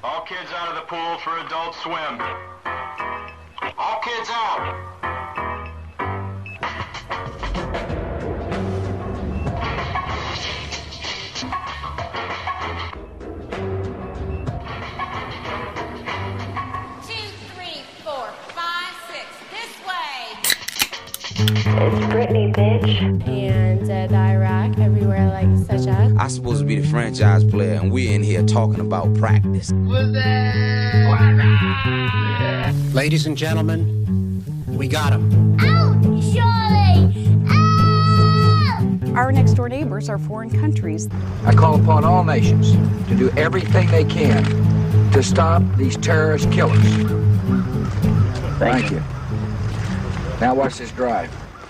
All kids out of the pool for Adult Swim. All kids out. It's Britney, bitch. And Iraq, everywhere like such as. I'm supposed to be the franchise player, and we're in here talking about practice. Ladies and gentlemen, we got him. Out, Charlie! Out! Our next door neighbors are foreign countries. I call upon all nations to do everything they can to stop these terrorist killers. Thank you. Now watch this drive.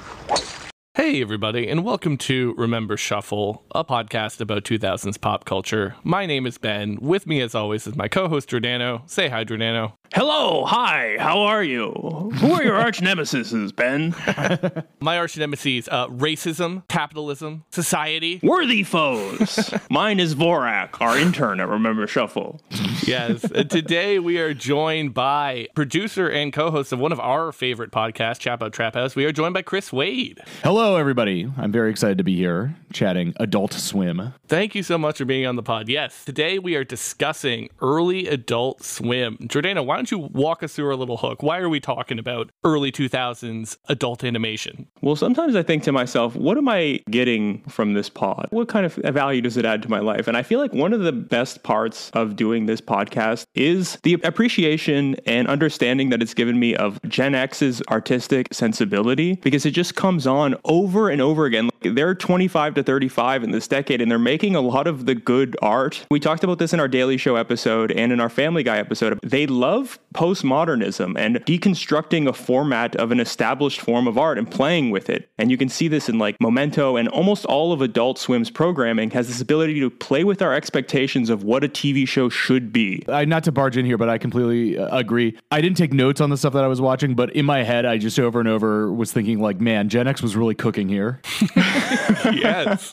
Hey everybody, and welcome to Remember Shuffle, a podcast about 2000s pop culture. My name is Ben. With me, as always, is my co-host Giordano. Say hi, Giordano. Hello, hi, how are you? Who are your arch nemesis, Ben? My arch nemesis, racism, capitalism, society. Worthy foes. Mine is Vorak, our intern at Remember Shuffle. Yes, today we are joined by producer and co-host of one of our favorite podcasts, Chat About Trap House. We are joined by Chris Wade. Hello, everybody. I'm very excited to be here chatting Adult Swim. Thank you so much for being on the pod. Yes, today we are discussing early Adult Swim. Giordano, why don't you walk us through our little hook? Why are we talking about early 2000s adult animation? Well, sometimes I think to myself, what am I getting from this pod? What kind of value does it add to my life? And I feel like one of the best parts of doing this podcast is the appreciation and understanding that it's given me of Gen X's artistic sensibility, because it just comes on over and over again. They're 25 to 35 in this decade, and they're making a lot of the good art. We talked about this in our Daily Show episode and in our Family Guy episode. They love postmodernism and deconstructing a format of an established form of art and playing with it. And you can see this in like Memento, and almost all of Adult Swim's programming has this ability to play with our expectations of what a TV show should be. Not to barge in here, but I completely agree. I didn't take notes on the stuff that I was watching, but in my head, I just over and over was thinking like, man, Gen X was really cooking here. Yes,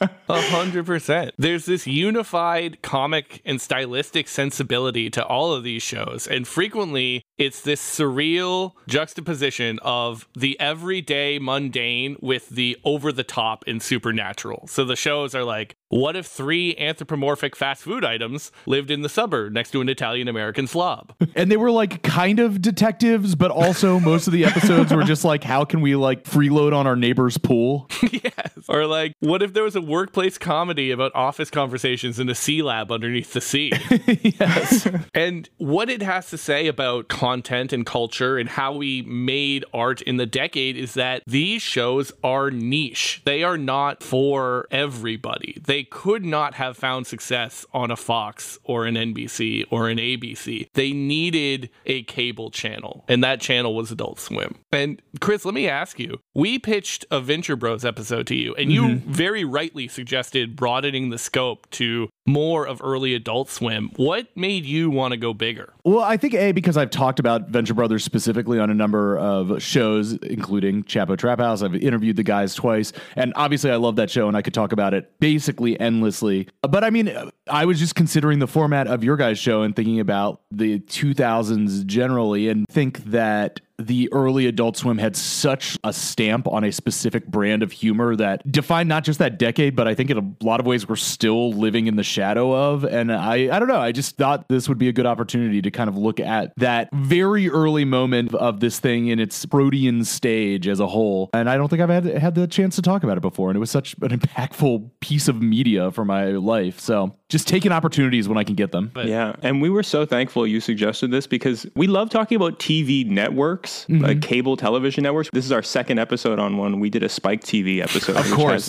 100%. There's this unified comic and stylistic sensibility to all of these shows, and frequently it's this surreal juxtaposition of the everyday mundane with the over-the-top and supernatural. So the shows are like, what if 3 anthropomorphic fast food items lived in the suburb next to an Italian-American slob? And they were like kind of detectives, but also most of the episodes were just like, how can we like freeload on our neighbor's pool? Yes. Or like, what if there was a workplace comedy about office conversations in a sea lab underneath the sea? Yes. And what it has to say about content and culture and how we made art in the decade is that these shows are niche. They are not for everybody. They could not have found success on a Fox or an NBC or an ABC. They needed a cable channel, and that channel was Adult Swim. And Chris, let me ask you, we pitched a Venture Bros episode to you, and you very rightly suggested broadening the scope to more of early Adult Swim. What made you want to go bigger? Well, I think because I've talked about Venture Brothers specifically on a number of shows, including Chat About Trap House. I've interviewed the guys twice, and obviously I love that show, and I could talk about it basically endlessly. But I mean, I was just considering the format of your guys' show and thinking about the 2000s generally, and think that the early Adult Swim had such a stamp on a specific brand of humor that defined not just that decade, but I think in a lot of ways we're still living in the shadow of. And I don't know, I just thought this would be a good opportunity to kind of look at that very early moment of this thing in its Freudian stage as a whole. And I don't think I've had the chance to talk about it before. And it was such an impactful piece of media for my life. So just taking opportunities when I can get them. Yeah. And we were so thankful you suggested this, because we love talking about TV networks, like cable television networks. This is our second episode on one. We did a Spike TV episode. Of course.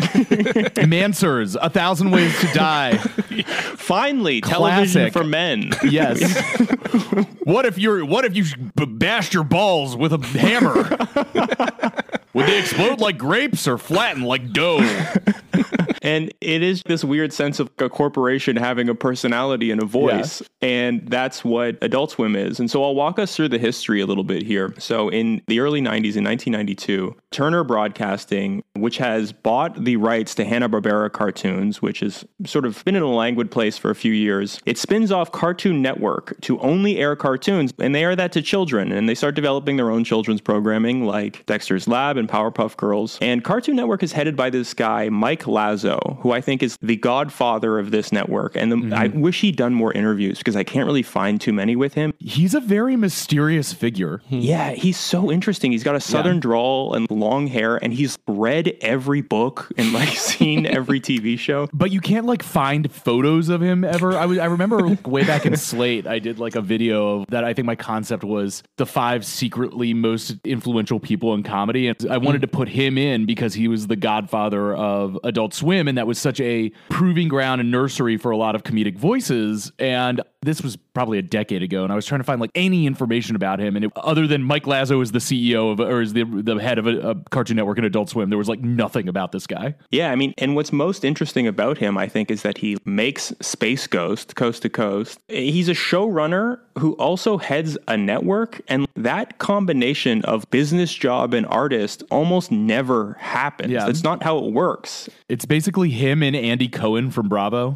Mansers, 1,000 Ways to Die. Finally, television for men. Yes. What if you bashed your balls with a hammer? Would they explode like grapes or flatten like dough? And it is this weird sense of a corporation having a personality and a voice. Yeah. And that's what Adult Swim is. And so I'll walk us through the history a little bit here. So in the early 90s, in 1992, Turner Broadcasting, which has bought the rights to Hanna-Barbera cartoons, which has sort of been in a languid place for a few years, it spins off Cartoon Network to only air cartoons, and they air that to children. And they start developing their own children's programming like Dexter's Lab and Powerpuff Girls. And Cartoon Network is headed by this guy, Mike Lazo, who I think is the godfather of this network. And I wish he'd done more interviews because I can't really find too many with him. He's a very mysterious figure. Yeah, he's so interesting. He's got a southern drawl and long hair, and he's read every book and like seen every TV show. But you can't like find photos of him ever. I remember way back in Slate, I did like a video that I think my concept was the 5 secretly most influential people in comedy. And I wanted to put him in because he was the godfather of Adult Swim. And that was such a proving ground and nursery for a lot of comedic voices. And this was probably a decade ago, and I was trying to find like any information about him. And other than Mike Lazo is the CEO of, or is the head of a Cartoon Network and Adult Swim, there was like nothing about this guy. Yeah, I mean, and what's most interesting about him, I think, is that he makes Space Ghost Coast to Coast. He's a showrunner who also heads a network, and that combination of business job and artist almost never happens. Yeah. That's not how it works. It's basically him and Andy Cohen from Bravo.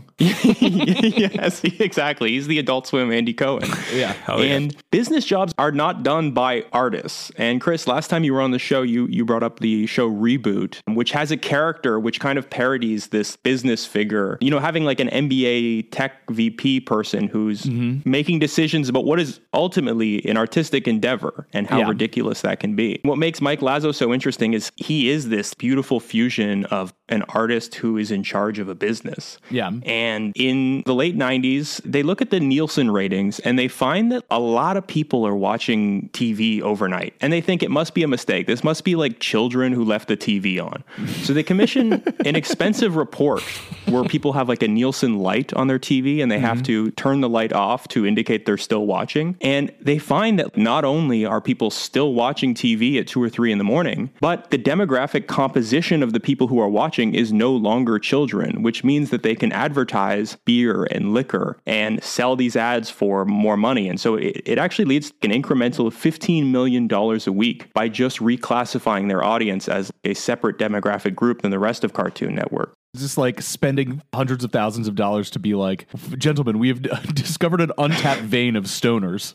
Yes, exactly. He's the Adult Swim Andy Cohen. Yeah. And business jobs are not done by artists. And Chris, last time you were on the show, you brought up the show Reboot, which has a character which kind of parodies this business figure. You know, having like an MBA tech VP person who's making decisions about what is ultimately an artistic endeavor and how ridiculous that can be. What makes Mike Lazo so interesting is he is this beautiful fusion of an artist who is in charge of a business. Yeah. And in the late 90s, they look at the Nielsen ratings and they find that a lot of people are watching TV overnight. And they think it must be a mistake. This must be like children who left the TV on. So they commission an expensive report where people have like a Nielsen light on their TV and they have to turn the light off to indicate they're still watching. And they find that not only are people still watching TV at 2 or 3 in the morning, but the demographic composition of the people who are watching is no longer children, which means that they can advertise beer and liquor and sell these ads for more money. And so it actually leads to an incremental $15 million a week by just reclassifying their audience as a separate demographic group than the rest of Cartoon Network. Just like spending hundreds of thousands of dollars to be like, gentlemen, we have discovered an untapped vein of stoners.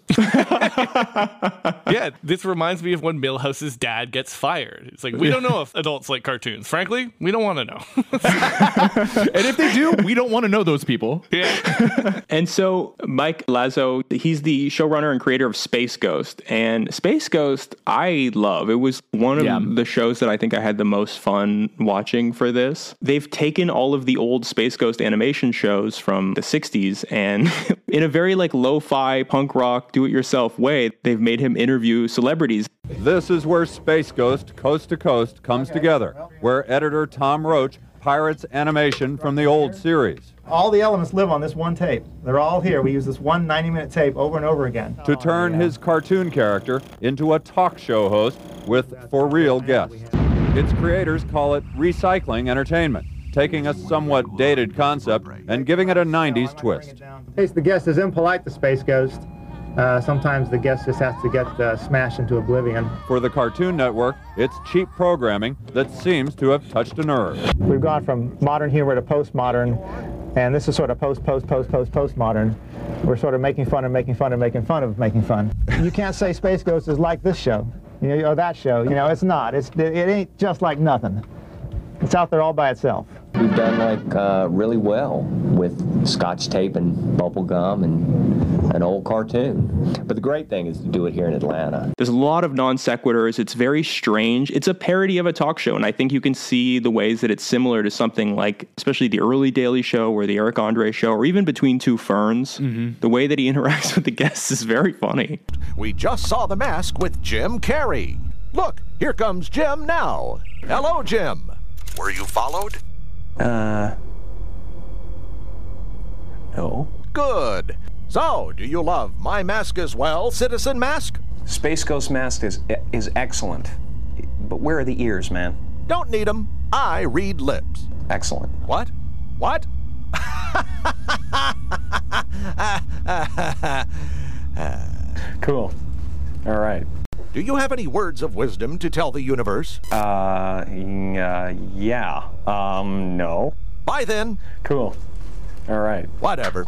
Yeah, this reminds me of when Milhouse's dad gets fired. It's like, we don't know if adults like cartoons. Frankly, we don't want to know. And if they do, we don't want to know those people. Yeah. And so Mike Lazo, he's the showrunner and creator of Space Ghost. And Space Ghost, I love. It was one of the shows that I think I had the most fun watching for this. They've taken all of the old Space Ghost animation shows from the 60s and in a very like lo-fi punk rock do-it-yourself way, they've made him interview celebrities. This is where Space Ghost Coast to Coast comes together, where editor Tom Roach pirates animation from the old series. All the elements live on this one tape. They're all here. We use this one 90-minute tape over and over again. To turn his cartoon character into a talk show host with for-real guests. Its creators call it recycling entertainment, taking a somewhat dated concept and giving it a 90s twist. In case the guest is impolite to Space Ghost, sometimes the guest just has to get smashed into oblivion. For the Cartoon Network, it's cheap programming that seems to have touched a nerve. We've gone from modern humor to postmodern, and this is sort of postmodern. We're sort of making fun of making fun of making fun of making fun. You can't say Space Ghost is like this show, or that show. It's not. It ain't just like nothing. It's out there all by itself. We've done like really well with Scotch tape and bubble gum and an old cartoon. But the great thing is to do it here in Atlanta. There's a lot of non sequiturs. It's very strange. It's a parody of a talk show, and I think you can see the ways that it's similar to something like, especially the early Daily Show or the Eric Andre Show, or even Between Two Ferns. The way that he interacts with the guests is very funny. We just saw The Mask with Jim Carrey. Look, here comes Jim now. Hello, Jim. Were you followed? No. Good. So, do you love my mask as well, Citizen Mask? Space Ghost Mask is excellent. But where are the ears, man? Don't need them. I read lips. Excellent. What? What? Cool. All right. Do you have any words of wisdom to tell the universe? Yeah. No. Bye then. Cool. All right. Whatever.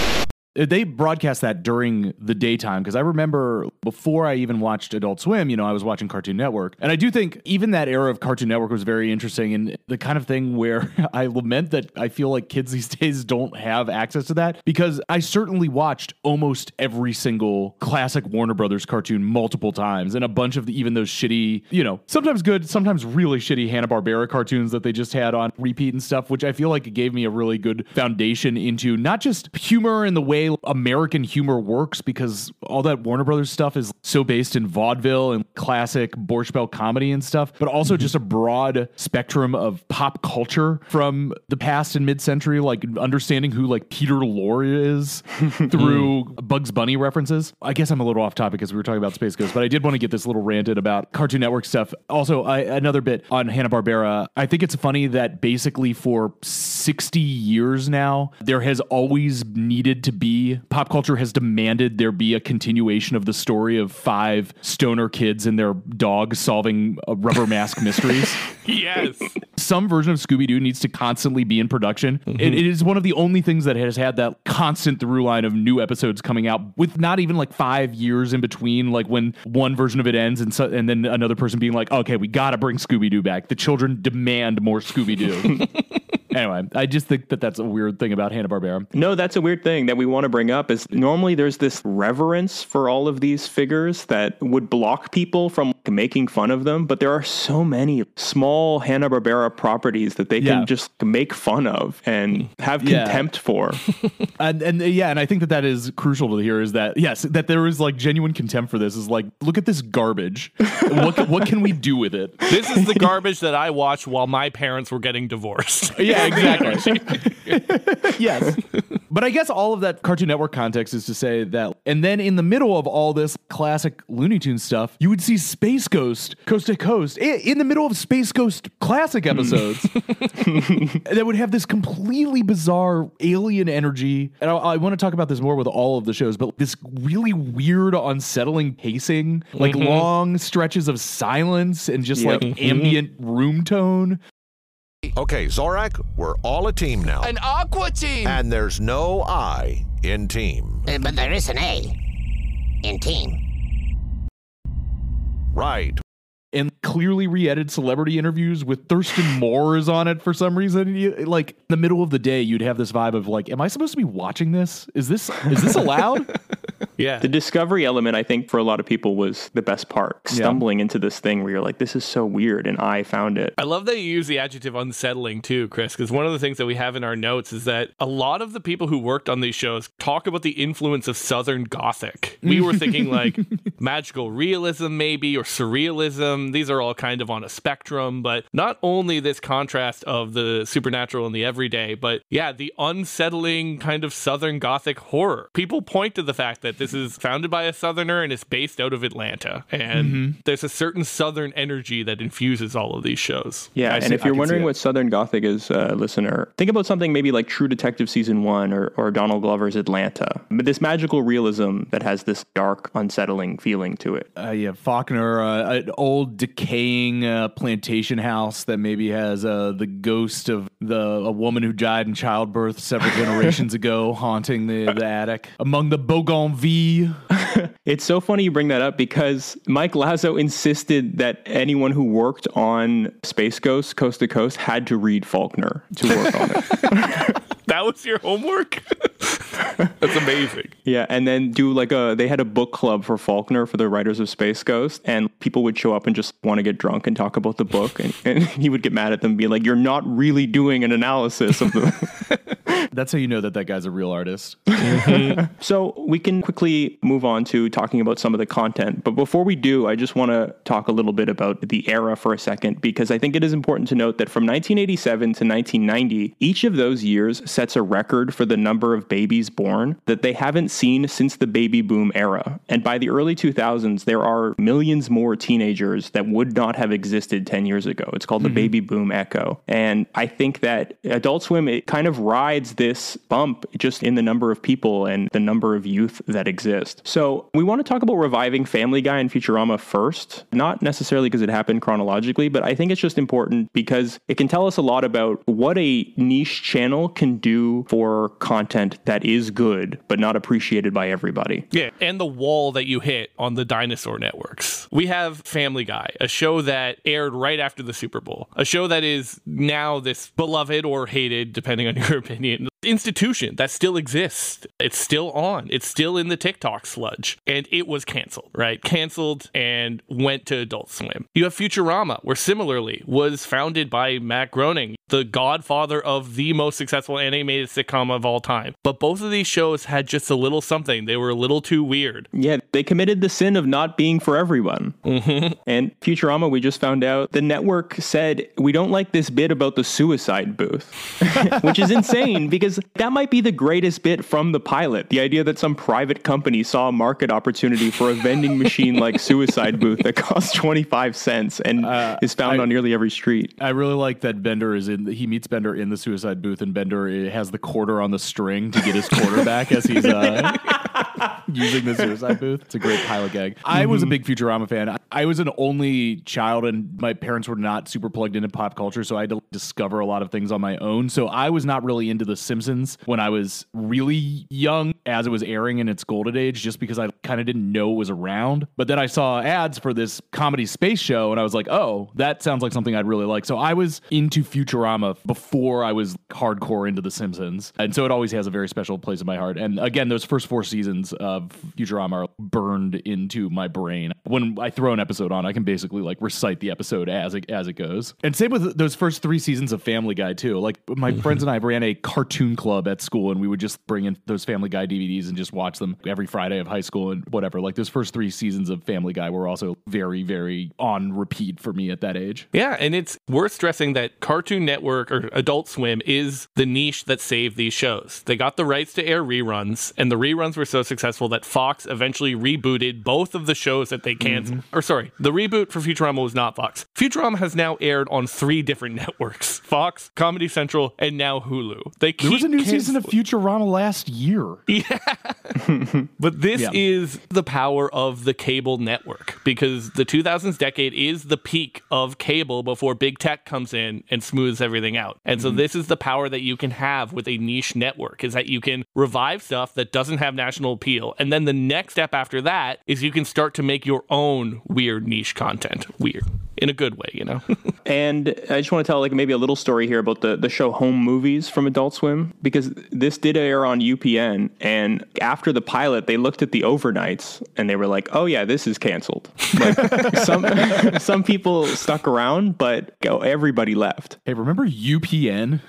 They broadcast that during the daytime because I remember before I even watched Adult Swim, I was watching Cartoon Network. And I do think even that era of Cartoon Network was very interesting and the kind of thing where I lament that I feel like kids these days don't have access to that because I certainly watched almost every single classic Warner Brothers cartoon multiple times and a bunch of even those shitty, sometimes good, sometimes really shitty Hanna-Barbera cartoons that they just had on repeat and stuff, which I feel like it gave me a really good foundation into not just humor and the way American humor works because all that Warner Brothers stuff is so based in vaudeville and classic Borscht Belt comedy and stuff, but also just a broad spectrum of pop culture from the past and mid-century, like understanding who like Peter Lorre is through Bugs Bunny references. I guess I'm a little off topic because we were talking about Space Ghost, but I did want to get this little rant in about Cartoon Network stuff. Also, another bit on Hanna-Barbera. I think it's funny that basically for 60 years now, there has always needed to be pop culture has demanded there be a continuation of the story of 5 stoner kids and their dog solving rubber mask mysteries. Yes. Some version of Scooby-Doo needs to constantly be in production. It is one of the only things that has had that constant through line of new episodes coming out with not even like 5 years in between, like when one version of it ends and then another person being like, okay, we got to bring Scooby-Doo back. The children demand more Scooby-Doo. Anyway, I just think that that's a weird thing about Hanna-Barbera. No, that's a weird thing that we want to bring up is normally there's this reverence for all of these figures that would block people from making fun of them, but there are so many small Hanna-Barbera properties that they can just make fun of and have contempt for. And I think that is crucial to hear is that, yes, that there is like genuine contempt for this is like, look at this garbage. What can we do with it? This is the garbage that I watched while my parents were getting divorced. Yeah, exactly. Yes. But I guess all of that Cartoon Network context is to say that, and then in the middle of all this classic Looney Tunes stuff, you would see Space Ghost Coast to Coast in the middle of Space Ghost classic episodes that would have this completely bizarre alien energy. And I want to talk about this more with all of the shows, but this really weird, unsettling pacing, like long stretches of silence and just like ambient room tone. Okay, Zorak, we're all a team now. An aqua team! And there's no I in team. But there is an A in team. Right. And clearly re-edited celebrity interviews with Thurston Moore is on it for some reason. Like, in the middle of the day, you'd have this vibe of like, am I supposed to be watching this? Is this allowed? Yeah. The discovery element, I think, for a lot of people was the best part. Stumbling into this thing where you're like, this is so weird, and I found it. I love that you use the adjective unsettling too, Chris, because one of the things that we have in our notes is that a lot of the people who worked on these shows talk about the influence of Southern Gothic. We were thinking like magical realism maybe, or surrealism. These are all kind of on a spectrum, but not only this contrast of the supernatural and the everyday, but yeah, the unsettling kind of Southern Gothic horror. People point to the fact that this is founded by a Southerner and is based out of Atlanta. And there's a certain Southern energy that infuses all of these shows. Yeah, and if you're wondering what Southern Gothic is, listener, think about something maybe like True Detective Season 1 or Donald Glover's Atlanta. But this magical realism that has this dark, unsettling feeling to it. Yeah, Faulkner, an old decaying plantation house that maybe has the ghost of a woman who died in childbirth several generations ago haunting the attic. Among the Bougainville. It's so funny you bring that up because Mike Lazo insisted that anyone who worked on Space Ghost Coast to Coast had to read Faulkner to work on it. That was your homework? That's amazing. Yeah, and then they had a book club for Faulkner for the writers of Space Ghost, and people would show up and just want to get drunk and talk about the book, and he would get mad at them, being like, you're not really doing an analysis of the... That's how you know that guy's a real artist. So we can quickly move on to talking about some of the content. But before we do, I just want to talk a little bit about the era for a second, because I think it is important to note that from 1987 to 1990, each of those years sets a record for the number of babies born that they haven't seen since the baby boom era. And by the early 2000s, there are millions more teenagers that would not have existed 10 years ago. It's called the baby boom echo. And I think that Adult Swim, it kind of rides this bump just in the number of people and the number of youth that exist. So we want to talk about reviving Family Guy and Futurama first, not necessarily because it happened chronologically, but I think it's just important because it can tell us a lot about what a niche channel can do for content that is good, but not appreciated by everybody. Yeah, and the wall that you hit on the dinosaur networks. We have Family Guy, a show that aired right after the Super Bowl, a show that is now this beloved or hated, depending on your opinion, institution that still exists. It's still on. It's still in the TikTok sludge. And it was canceled, right? Canceled and went to Adult Swim. You have Futurama, where similarly was founded by Matt Groening, the godfather of the most successful animated sitcom of all time. But both of these shows had just a little something. They were a little too weird. Yeah, they committed the sin of not being for everyone. And Futurama, we just found out, the network said, we don't like this bit about the suicide booth, which is insane because that might be the greatest bit from the pilot. The idea that some private company saw a market opportunity for a vending machine like suicide booth that costs 25 cents and is found on nearly every street. I really like that Bender he meets Bender in the suicide booth, and Bender has the quarter on the string to get his quarter back as he's using the suicide booth. It's a great pilot gag. I was a big Futurama fan. I was an only child, and my parents were not super plugged into pop culture, so I had to discover a lot of things on my own. So I was not really into The Simpsons when I was really young as it was airing in its golden age, just because I kind of didn't know it was around. But then I saw ads for this comedy space show, and I was like, oh, that sounds like something I'd really like. So I was into Futurama before I was hardcore into The Simpsons. And so it always has a very special place in my heart. And again, those first 4 seasons of Futurama are burned into my brain. When I throw an episode on, I can basically like recite the episode as it goes. And same with those first 3 seasons of Family Guy too. Like my friends and I ran a cartoon club at school, and we would just bring in those Family Guy DVDs and just watch them every Friday of high school and whatever. Like those first 3 seasons of Family Guy were also very, very on repeat for me at that age. Yeah, and it's worth stressing that Cartoon Network or Adult Swim is the niche that saved these shows. They got the rights to air reruns, and the reruns were so successful that Fox eventually rebooted both of the shows that they canceled. Or sorry, the reboot for Futurama was not Fox. Futurama has now aired on 3 different networks: Fox, Comedy Central, and now Hulu. There was a new season of Futurama last year. Yeah. But this is the power of the cable network, because the 2000s decade is the peak of cable before big tech comes in and smooths everything out. And so this is the power that you can have with a niche network, is that you can revive stuff that doesn't have national appeal. And then the next step after that is you can start to make your own weird niche content. Weird. In a good way, you know? And I just want to tell like maybe a little story here about the show Home Movies from Adult Swim, because this did air on UPN, and after the pilot, they looked at the overnights and they were like, oh yeah, this is canceled. Like some people stuck around, but everybody left. Hey, remember UPN?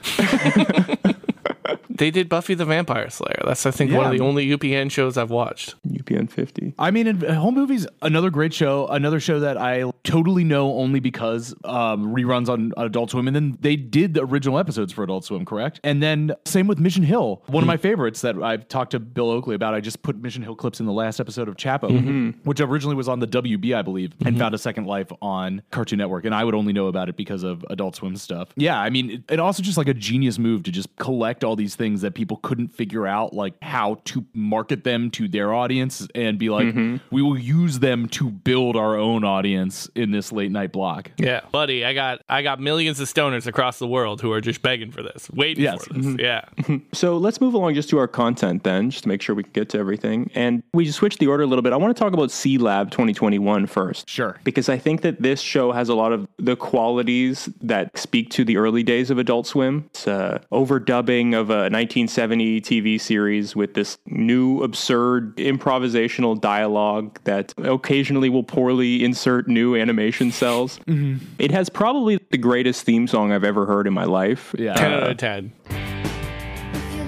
They did Buffy the Vampire Slayer. That's, I think, one of the only UPN shows I've watched. UPN 50. I mean, Home Movies, another great show, another show that I totally know only because reruns on Adult Swim. And then they did the original episodes for Adult Swim, correct? And then same with Mission Hill. One of my favorites that I've talked to Bill Oakley about. I just put Mission Hill clips in the last episode of Chapo, which originally was on the WB, I believe, and found a second life on Cartoon Network. And I would only know about it because of Adult Swim stuff. Yeah, I mean, it also just like a genius move to just collect all these things that people couldn't figure out, like how to market them to their audience, and be like, we will use them to build our own audience in this late night block. Yeah, buddy, I got millions of stoners across the world who are just begging for this, waiting for this. Yeah. So let's move along just to our content then, just to make sure we can get to everything. And we just switched the order a little bit. I want to talk about C-Lab 2021 first. Sure. Because I think that this show has a lot of the qualities that speak to the early days of Adult Swim. It's overdubbing of a 1970 TV series with this new absurd improvisational dialogue that occasionally will poorly insert new animation cells. It has probably the greatest theme song I've ever heard in my life. Yeah. 10 out of 10.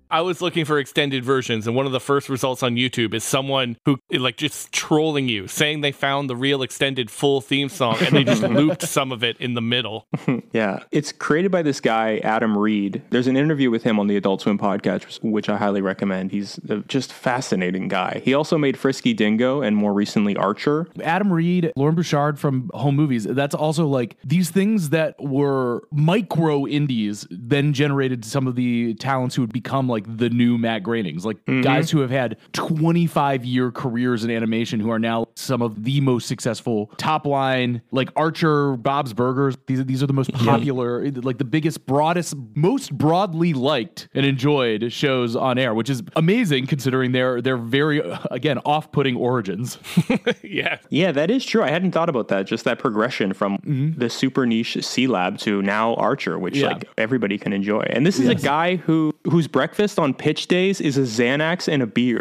I was looking for extended versions, and one of the first results on YouTube is someone who like just trolling you, saying they found the real extended full theme song and they just looped some of it in the middle. Yeah. It's created by this guy, Adam Reed. There's an interview with him on the Adult Swim podcast, which I highly recommend. He's a just fascinating guy. He also made Frisky Dingo and more recently Archer. Adam Reed, Lauren Bouchard from Home Movies. That's also like these things that were micro indies then generated some of the talents who would become like the new Matt Groenings, like guys who have had 25-year careers in animation who are now some of the most successful top line, like Archer, Bob's Burgers. These are the most popular, like the biggest, broadest, most broadly liked and enjoyed shows on air, which is amazing considering their very, again, off-putting origins. Yeah, that is true. I hadn't thought about that. Just that progression from the super niche C-Lab to now Archer, which like everybody can enjoy. And this is a guy whose breakfast on pitch days is a Xanax and a beer.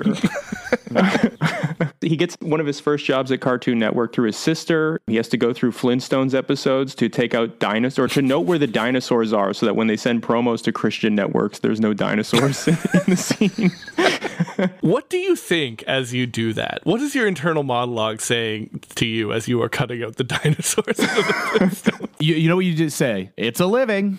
He gets one of his first jobs at Cartoon Network through his sister. He has to go through Flintstones episodes to take out dinosaurs, to note where the dinosaurs are so that when they send promos to Christian networks, there's no dinosaurs in the scene. What do you think as you do that? What is your internal monologue saying to you as you are cutting out the dinosaurs? You know what you just say? It's a living.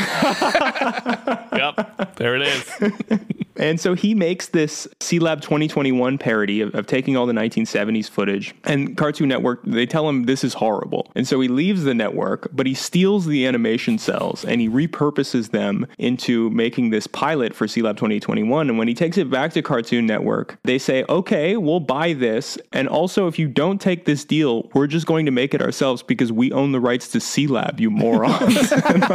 Yep, there it is. And so he makes this C-Lab 2021 parody of taking all the 1970s footage. And Cartoon Network, they tell him this is horrible. And so he leaves the network, but he steals the animation cells and he repurposes them into making this pilot for C-Lab 2021. And when he takes it back to Cartoon Network, they say, okay, we'll buy this. And also, if you don't take this deal, we're just going to make it ourselves because we own the rights to C-Lab, you morons.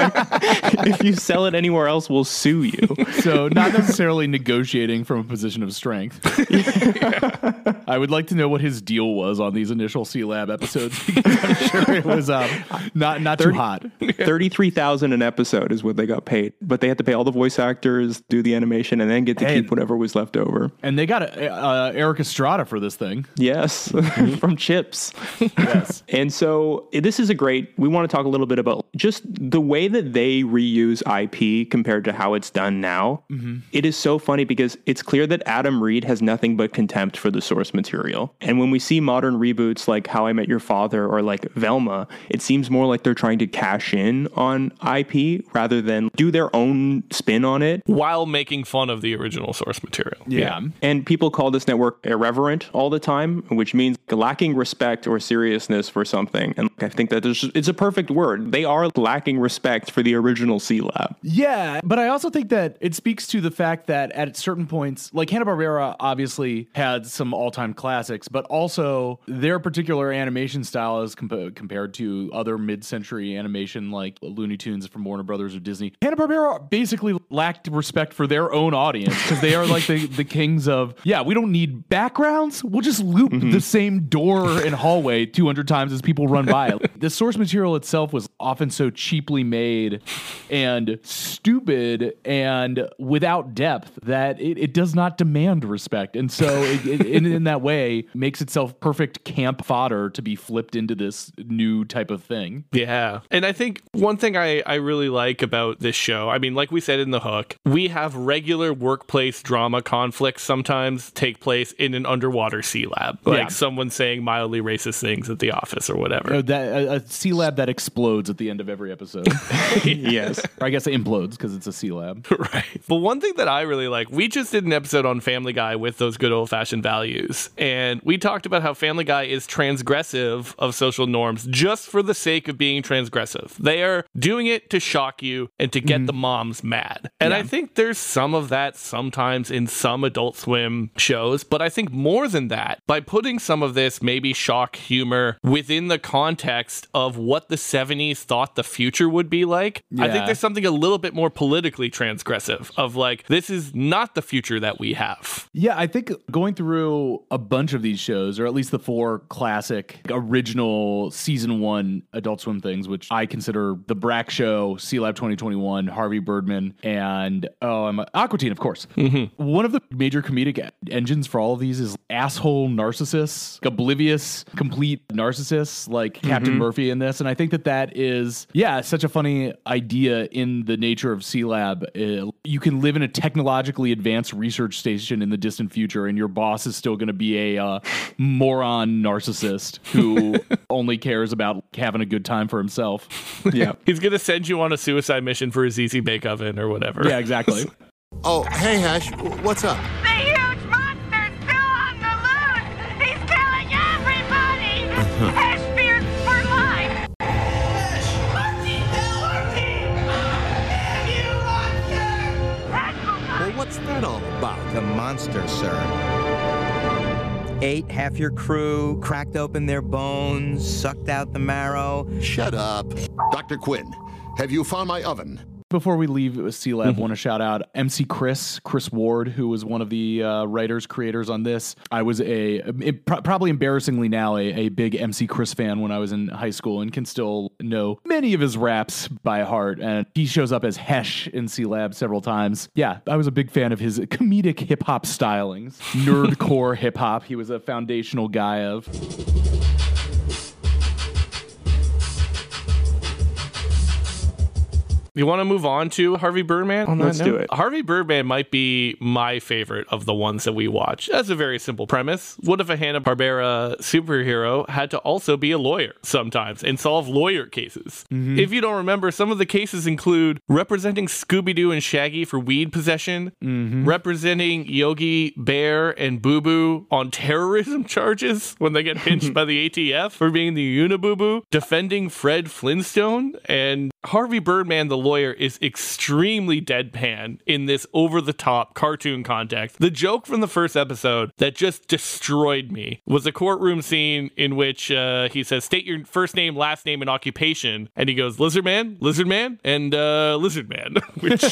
If you sell it anywhere else, we'll sue you. So not necessarily negotiating from a position of strength. I would like to know what his deal was on these initial C-Lab episodes because I'm sure it was not too hot. $33,000 an episode is what they got paid, but they had to pay all the voice actors, do the animation, and then get to keep whatever was left over. And they got Eric Estrada for this thing. Yes, from Chips. Yes. And so this is we want to talk a little bit about just the way that they reuse IP compared to how it's done now. It is so funny because it's clear that Adam Reed has nothing but contempt for the source material. And when we see modern reboots like How I Met Your Father or like Velma, it seems more like they're trying to cash in on IP rather than do their own spin on it. While making fun of the original source material. Yeah. And people call this network irreverent all the time, which means lacking respect or seriousness for something. And I think that it's a perfect word. They are lacking respect for the original C-Lab. Yeah, but I also think that it speaks to the fact that at certain points, like Hanna-Barbera obviously had some all-time classics, but also their particular animation style is compared to other mid-century animation like Looney Tunes from Warner Brothers or Disney. Hanna-Barbera basically lacked respect for their own audience because they are like the kings of, we don't need backgrounds. We'll just loop the same door and hallway 200 times as people run by. The source material itself was often so cheaply made and stupid and without depth that it does not demand respect. And so in that way makes itself perfect camp fodder to be flipped into this new type of thing. Yeah. And I think one thing I really like about this show, I mean, like we said in The Hook, we have regular workplace drama conflicts sometimes take place in an underwater C-Lab. Like someone saying mildly racist things at the office or whatever. A C-Lab that explodes at the end of every episode. Yes. Or I guess it implodes because it's a C-Lab. Right. But one thing that I really like, we just did an episode on Family Guy with those good old-fashioned values. And we talked about how Family Guy is transgressive of social norms just for the sake of being transgressive. They are doing it to shock you and to get the moms mad. And I think there's some of that sometimes in some Adult Swim shows. But I think more than that, by putting some of this maybe shock humor within the context of what the 70s thought the future would be like, I think there's something a little bit more politically transgressive of like, this is not the future that we have. Yeah, I think going through a bunch of these shows, or at least the 4 classic original season 1 Adult Swim things, which I consider The Brack Show, C-Lab 2021, Harvey Birdman, and Aqua Teen, of course. One of the major comedic engines for all of these is asshole narcissists, oblivious, complete narcissists like Captain Murphy in this. And I think that is, such a funny idea in the nature of C-Lab. You can live in a technological technologically advanced research station in the distant future, and your boss is still going to be a moron narcissist who only cares about having a good time for himself. Yeah. He's going to send you on a suicide mission for his easy bake oven or whatever. Yeah, exactly. Oh, hey, Hesh, what's up? The huge monster's still on the loose! He's killing everybody! Heshbeard for life! Well, what's that all about? The monster, sir. Ate half your crew, cracked open their bones, sucked out the marrow. Shut up. Dr. Quinn, have you found my oven? Before we leave C-Lab, I want to shout out MC Chris Ward, who was one of the writers, creators on this. I was probably embarrassingly now, a big MC Chris fan when I was in high school and can still know many of his raps by heart. And he shows up as Hesh in C-Lab several times. Yeah, I was a big fan of his comedic hip-hop stylings. Nerdcore hip-hop he was a foundational guy of. You want to move on to Harvey Birdman? Let's do it. Harvey Birdman might be my favorite of the ones that we watch. That's a very simple premise. What if a Hanna-Barbera superhero had to also be a lawyer sometimes and solve lawyer cases? Mm-hmm. If you don't remember, some of the cases include representing Scooby-Doo and Shaggy for weed possession, representing Yogi Bear and Boo Boo on terrorism charges when they get pinched by the ATF for being the Uniboo-Boo, defending Fred Flintstone, and Harvey Birdman, the lawyer, is extremely deadpan in this over-the-top cartoon context. The joke from the first episode that just destroyed me was a courtroom scene in which he says, state your first name, last name, and occupation. And he goes, Lizard Man, and Lizard Man, which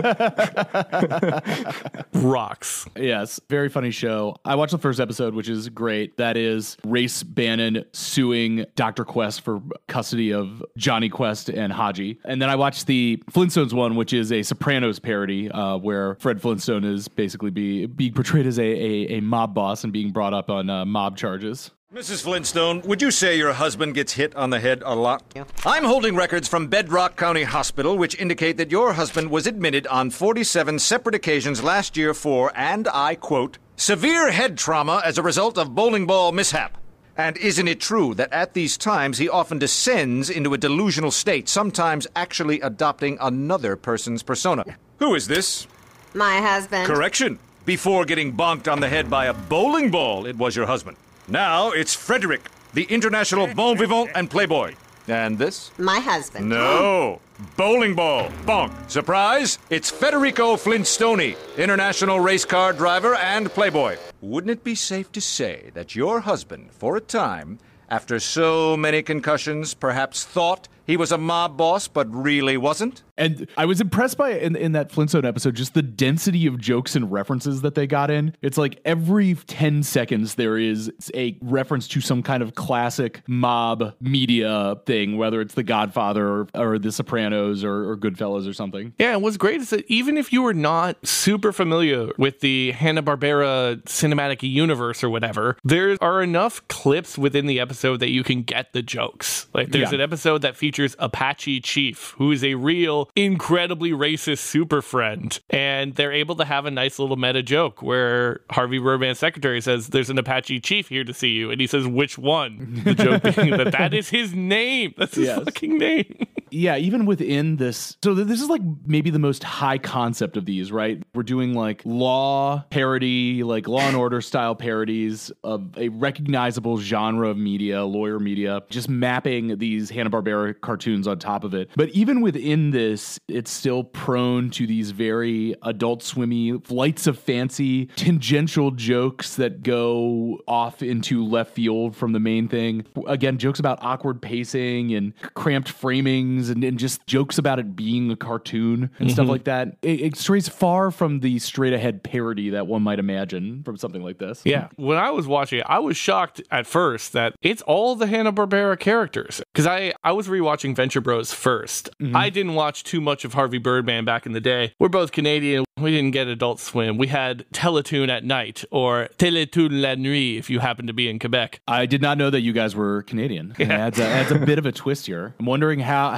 rocks. Yes, very funny show. I watched the first episode, which is great. That is Race Bannon suing Dr. Quest for custody of Johnny Quest and Haji. And then I watched the Flintstones one, which is a Sopranos parody, where Fred Flintstone is basically being portrayed as a mob boss and being brought up on mob charges. Mrs. Flintstone, would you say your husband gets hit on the head a lot? Yeah. I'm holding records from Bedrock County Hospital which indicate that your husband was admitted on 47 separate occasions last year for, and I quote, severe head trauma as a result of bowling ball mishap. And isn't it true that at these times he often descends into a delusional state, sometimes actually adopting another person's persona? Who is this? My husband. Correction. Before getting bonked on the head by a bowling ball, it was your husband. Now it's Frederick, the international bon vivant and playboy. And this? My husband. No. Bowling ball. Bonk. Surprise? It's Federico Flintstone, international race car driver and playboy. Wouldn't it be safe to say that your husband, for a time, after so many concussions, perhaps thought he was a mob boss, but really wasn't? And I was impressed by, in that Flintstone episode, just the density of jokes and references that they got in. It's like every 10 seconds there is a reference to some kind of classic mob media thing, whether it's The Godfather or The Sopranos or Goodfellas or something. Yeah, and what's great is that even if you were not super familiar with the Hanna-Barbera cinematic universe or whatever, there are enough clips within the episode that you can get the jokes. Like there's an episode that features Apache Chief, who is a real incredibly racist super friend, and they're able to have a nice little meta joke where Harvey Birdman's secretary says, there's an Apache Chief here to see you, and he says, which one? The joke being that is his name. That's his fucking name. Yeah, even within this, so this is like maybe the most high concept of these, right? We're doing like law parody, like Law and Order style parodies of a recognizable genre of media, lawyer media, just mapping these Hanna-Barbera cartoons on top of it. But even within this, it's still prone to these very Adult Swimmy flights of fancy, tangential jokes that go off into left field from the main thing. Again, jokes about awkward pacing and cramped framings and just jokes about it being a cartoon and stuff like that. It strays far from the straight-ahead parody that one might imagine from something like this. Yeah. When I was watching it, I was shocked at first that it's all the Hanna-Barbera characters. Because I was rewatching Venture Bros first. I didn't watch too much of Harvey Birdman back in the day. We're both Canadian. We didn't get Adult Swim. We had Teletoon at night, or Teletoon la nuit if you happen to be in Quebec. I did not know that you guys were Canadian. Yeah. It adds a bit of a twist here. I'm wondering how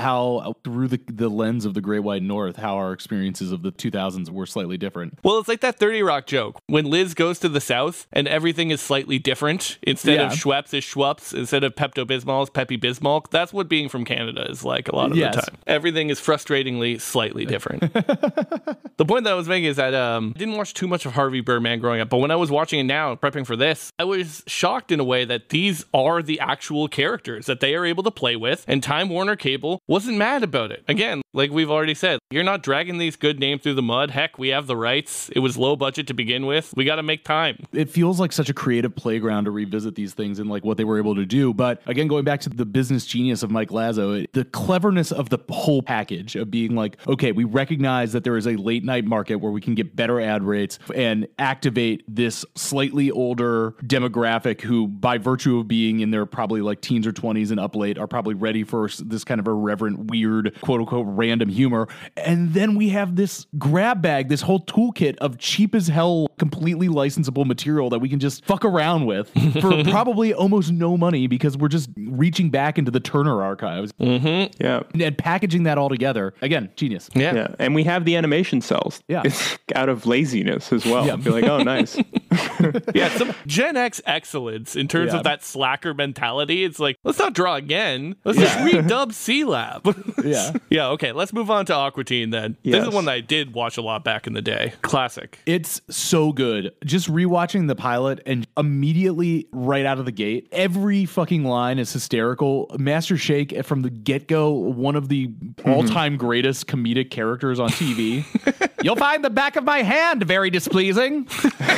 how through the lens of the Great White North, how our experiences of the 2000s were slightly different. Well, it's like that 30 Rock joke. When Liz goes to the South and everything is slightly different, instead of Schweppes is Schwupps, instead of Pepto-Bismol is Peppy Bismol. That's what being from Canada is like a lot of the time. Everything is frustratingly slightly different. The point that I was making is that I didn't watch too much of Harvey Birdman growing up, but when I was watching it now, prepping for this, I was shocked in a way that these are the actual characters that they are able to play with, and Time Warner Cable wasn't mad about it. Again, like we've already said, you're not dragging these good names through the mud. Heck, we have the rights. It was low budget to begin with. We got to make time. It feels like such a creative playground to revisit these things and like what they were able to do. But again, going back to the business genius of Mike Lazo, the cleverness of the whole package of being like, okay, we recognize that there is a late night market where we can get better ad rates and activate this slightly older demographic who, by virtue of being in their probably like teens or 20s and up late, are probably ready for this kind of irreverent, weird, quote unquote, random humor. And then we have this grab bag, this whole toolkit of cheap as hell, completely licensable material that we can just fuck around with for probably almost no money because we're just reaching back into the Turner archives. Mm-hmm. Yeah. And packaging that all together. Again, genius. Yeah. And we have the animation cells. Yeah. It's out of laziness as well. Yeah. Be like, oh, nice. Yeah, some Gen X excellence in terms of that slacker mentality. It's like, let's not draw again. Let's just redub C-Lab. Yeah, okay, let's move on to Aqua Teen then. Yes. This is one that I did watch a lot back in the day. Classic. It's so good. Just rewatching the pilot and immediately right out of the gate, every fucking line is hysterical. Master Shake from the get-go, one of the all-time greatest comedic characters on TV. You'll find the back of my hand very displeasing.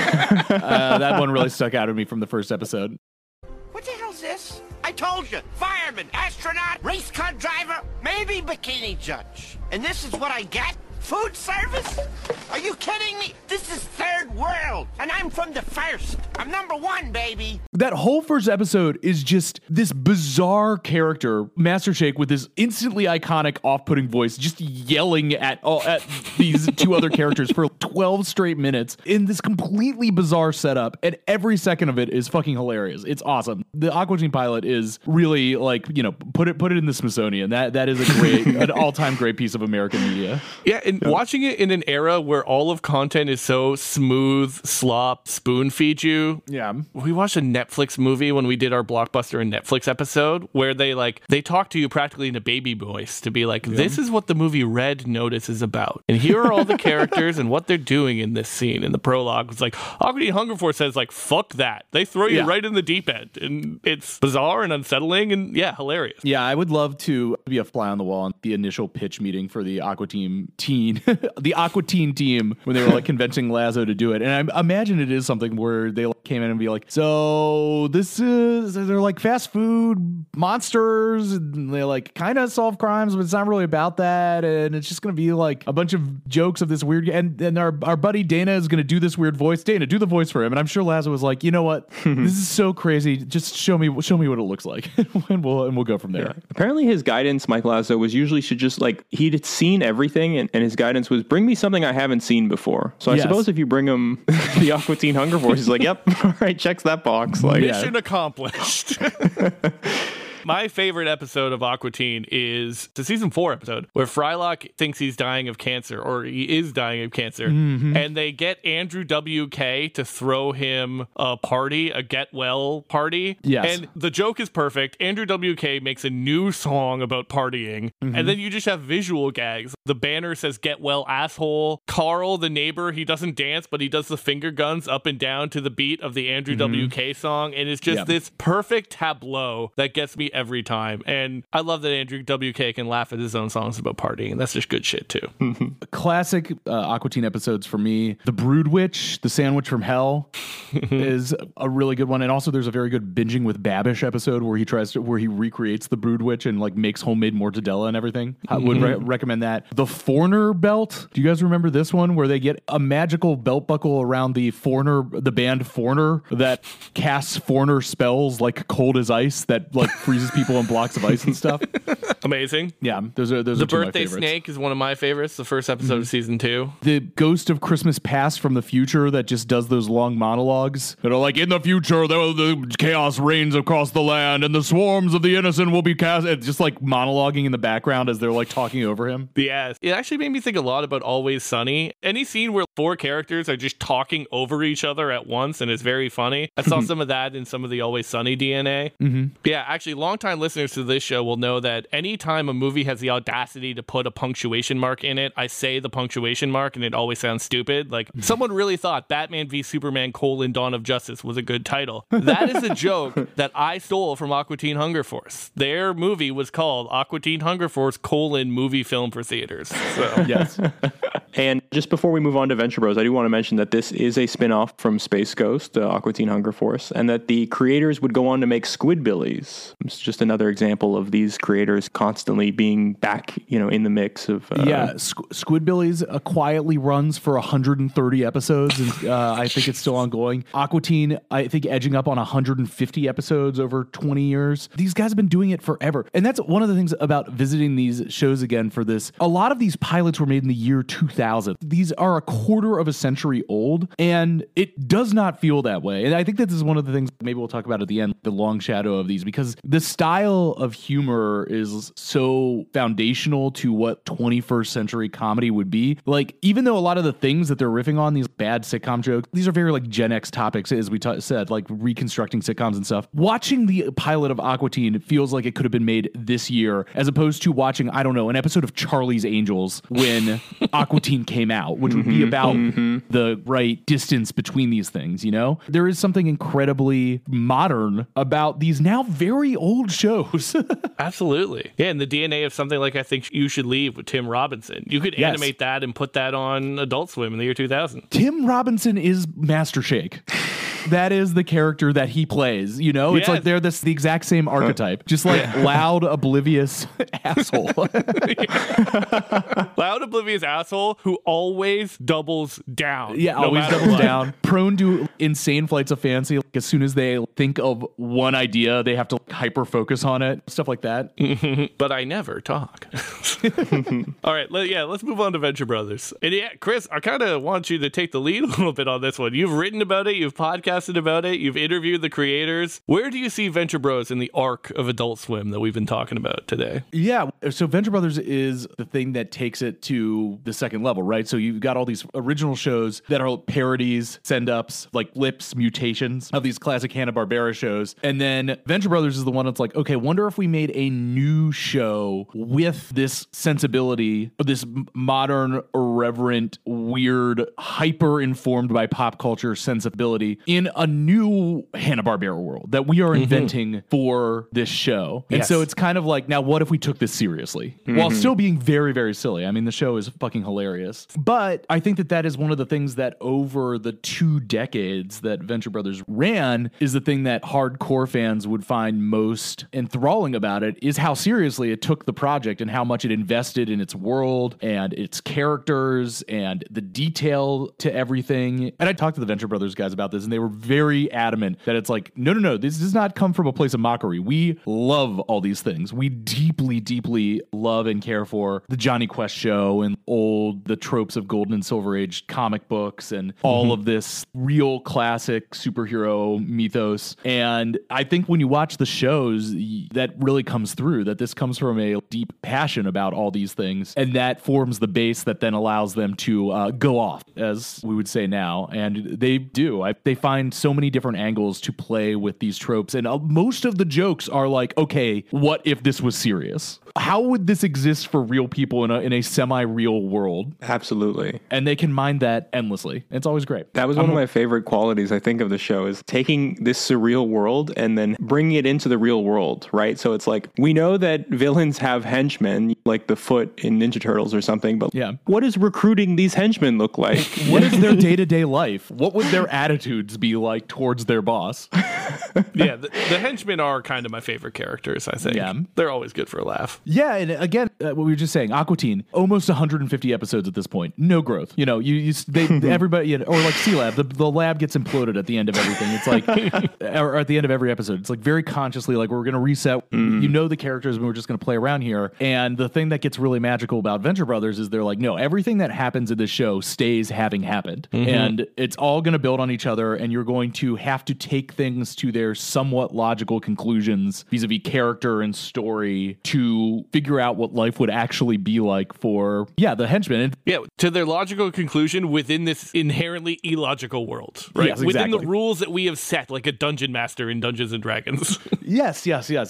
That one really stuck out to me from the first episode. What the hell's this? I told you, fireman, astronaut, race car driver, maybe bikini judge. And this is what I get? Food service? Are you kidding me? This is third world, and I'm from the first. I'm number one, baby. That whole first episode is just this bizarre character, Master Shake, with this instantly iconic, off-putting voice, just yelling at these two other characters for 12 straight minutes in this completely bizarre setup, and every second of it is fucking hilarious. It's awesome. The Aqua Teen pilot is really like, you know, put it in the Smithsonian. That is a great, an all-time great piece of American media. Yeah, and watching it in an era where all of content is so smooth, slop, spoon feed you. Yeah. We watched a Netflix movie when we did our Blockbuster and Netflix episode where they talk to you practically in a baby voice to be like, this is what the movie Red Notice is about. And here are all the characters and what they're doing in this scene. And the prologue was like, Aqua Teen Hunger Force says like, fuck that. They throw you right in the deep end. And it's bizarre and unsettling and hilarious. Yeah, I would love to be a fly on the wall on the initial pitch meeting for the Aqua Teen the Aqua Teen team when they were like convincing Lazo to do it. And I imagine it is something where they came in and be like, so they're like fast food monsters and they like kind of solve crimes, but it's not really about that. And it's just going to be like a bunch of jokes of this weird, and our buddy Dana is going to do this weird voice. Dana, do the voice for him. And I'm sure Lazo was like, you know what? This is so crazy. Just show me what it looks like. and we'll go from there. Yeah. Apparently his guidance, Mike Lazo, was usually should just like, he'd seen everything and his guidance was bring me something I haven't seen before. So I suppose if you bring him the Aqua Teen Hunger Force, he's like, yep, all right, checks that box. Like, mission accomplished. My favorite episode of Aqua Teen is the season 4 episode where Frylock thinks he's dying of cancer, or he is dying of cancer, and they get Andrew WK to throw him a party, a get well party. Yes. And the joke is perfect. Andrew WK makes a new song about partying, and then you just have visual gags. The banner says get well asshole. Carl, the neighbor, he doesn't dance, but he does the finger guns up and down to the beat of the Andrew WK song, and it's just this perfect tableau that gets me every time. And I love that Andrew WK can laugh at his own songs about partying. That's just good shit too. Classic Aqua Teen episodes for me. The Brood Witch, the Sandwich from Hell is a really good one. And also there's a very good Binging with Babish episode where he recreates the Brood Witch and like makes homemade mortadella and everything. I would recommend that. The Foreigner belt. Do you guys remember this one where they get a magical belt buckle around the band Foreigner that casts Foreigner spells like cold as ice that like freeze freezes people in blocks of ice and stuff. Amazing. Yeah, those are The two of my Birthday favorites. Snake is one of my favorites. The first episode of season 2. The Ghost of Christmas Past from the future that just does those long monologues that are like, in the future, the chaos reigns across the land and the swarms of the innocent will be cast. It's just like monologuing in the background as they're like talking over him. Yes. It actually made me think a lot about Always Sunny. Any scene where 4 characters are just talking over each other at once and it's very funny. I saw some of that in some of the Always Sunny DNA. Yeah, actually, longtime listeners to this show will know that anytime a movie has the audacity to put a punctuation mark in it, I say the punctuation mark and it always sounds stupid. Like, someone really thought Batman v Superman: Dawn of Justice was a good title. That is a joke that I stole from Aqua Teen Hunger Force. Their movie was called Aqua Teen Hunger Force: movie film for theaters. So. Yes. And just before we move on to Venture Bros, I do want to mention that this is a spin-off from Space Ghost, Aqua Teen Hunger Force, and that the creators would go on to make Squidbillies. It's just another example of these creators constantly being back, in the mix of... Squidbillies quietly runs for 130 episodes, and I think it's still ongoing. Aqua Teen, I think, edging up on 150 episodes over 20 years. These guys have been doing it forever. And that's one of the things about visiting these shows again for this. A lot of these pilots were made in the year 2000. These are a quarter of a century old, and it does not feel that way. And I think that this is one of the things maybe we'll talk about at the end, the long shadow of these, because the style of humor is so foundational to what 21st century comedy would be. Like, even though a lot of the things that they're riffing on, these bad sitcom jokes, these are very like Gen X topics, as we said, like reconstructing sitcoms and stuff. Watching the pilot of Aqua Teen feels like it could have been made this year, as opposed to watching, I don't know, an episode of Charlie's Angels when Aqua Teen came out, which would be about the right distance between these things, There is something incredibly modern about these now very old shows. Absolutely. Yeah, and the DNA of something like I Think You Should Leave with Tim Robinson. You could animate that and put that on Adult Swim in the year 2000. Tim Robinson is Master Shake. That is the character that he plays, It's like they're the exact same archetype. Just like loud, oblivious asshole. Loud, oblivious asshole who always doubles down. Yeah, always doubles down. Prone to insane flights of fancy. Like, as soon as they think of one idea, they have to hyper focus on it. Stuff like that. But I never talk. All right, let's move on to Venture Brothers. And Chris, I kind of want you to take the lead a little bit on this one. You've written about it, you've podcasted about it, you've interviewed the creators. Where do you see Venture Bros in the arc of Adult Swim that we've been talking about today? Yeah, so Venture Brothers is the thing that takes it to the second level, right? So you've got all these original shows that are parodies, send-ups, like flips, mutations of these classic Hanna-Barbera shows. And then Venture Brothers is the one that's like, okay, wonder if we made a new show with this sensibility, this modern, irreverent, weird, hyper-informed by pop culture sensibility in a new Hanna-Barbera world that we are inventing for this show. And so it's kind of like, now what if we took this seriously while still being very, very silly? I mean, the show is fucking hilarious. But I think that is one of the things that over the 2 decades that Venture Brothers ran is the thing that hardcore fans would find most enthralling about it, is how seriously it took the project and how much it invested in its world and its characters and the detail to everything. And I talked to the Venture Brothers guys about this, and they were very adamant that it's like, no, this does not come from a place of mockery. We love all these things. We deeply, deeply love and care for the Johnny Quest show and the tropes of Golden and Silver Age comic books and all of this real classic superhero mythos. And I think when you watch the shows, that really comes through, that this comes from a deep passion about all these things. And that forms the base that then allows them to go off, as we would say now. And they do. They find so many different angles to play with these tropes. And most of the jokes are like, okay, what if this was serious? How would this exist for real people in a semi-real world? Absolutely. And they can mine that endlessly. It's always great. That was one of my favorite qualities, I think, of the show, is taking this surreal world and then bringing it into the real world, right? So it's like, we know that villains have henchmen, like the Foot in Ninja Turtles or something, but what does recruiting these henchmen look like? What is their day-to-day life? What would their attitudes be like towards their boss? The henchmen are kind of my favorite characters, I think. Yeah. They're always good for a laugh. Yeah, and again, what we were just saying, Aqua Teen, almost 150 episodes at this point. No growth. You know, everybody, you know, or like C-Lab, the lab gets imploded at the end of everything. It's like, or at the end of every episode, it's like very consciously like, we're going to reset. You know the characters and we're just going to play around here. And the thing that gets really magical about Venture Brothers is they're like, no, everything that happens in this show stays having happened. And it's all going to build on each other, and you're going to have to take things to their somewhat logical conclusions vis-a-vis character and story to figure out what life would actually be like for, the henchmen. Yeah, to their logical conclusion within this inherently illogical world, right? Yes, within exactly. the rules that we have set, like a dungeon master in Dungeons and Dragons. Yes.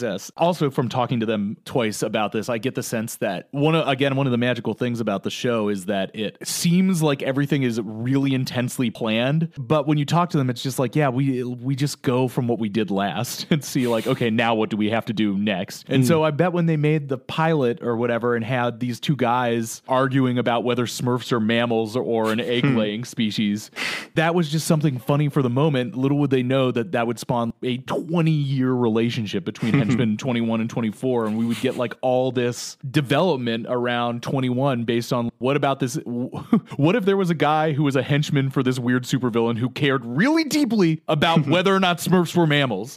Also, from talking to them twice about this, I get the sense that one of the magical things about the show is that it seems like everything is really intensely planned, but when you talk to them, it's just like, we just go from what we did last and see like, okay, now what do we have to do next? And so I bet when they made the pilot or whatever and had these two guys arguing about whether Smurfs are mammals or an egg-laying species, that was just something funny for the moment. Little would they know that would spawn a 20-year relationship between henchmen 21 and 24, and we would get like all this development around 21 based on what about this? What if there was a guy who was a henchman for this weird supervillain who cared really deeply about whether or not Smurfs were mammals?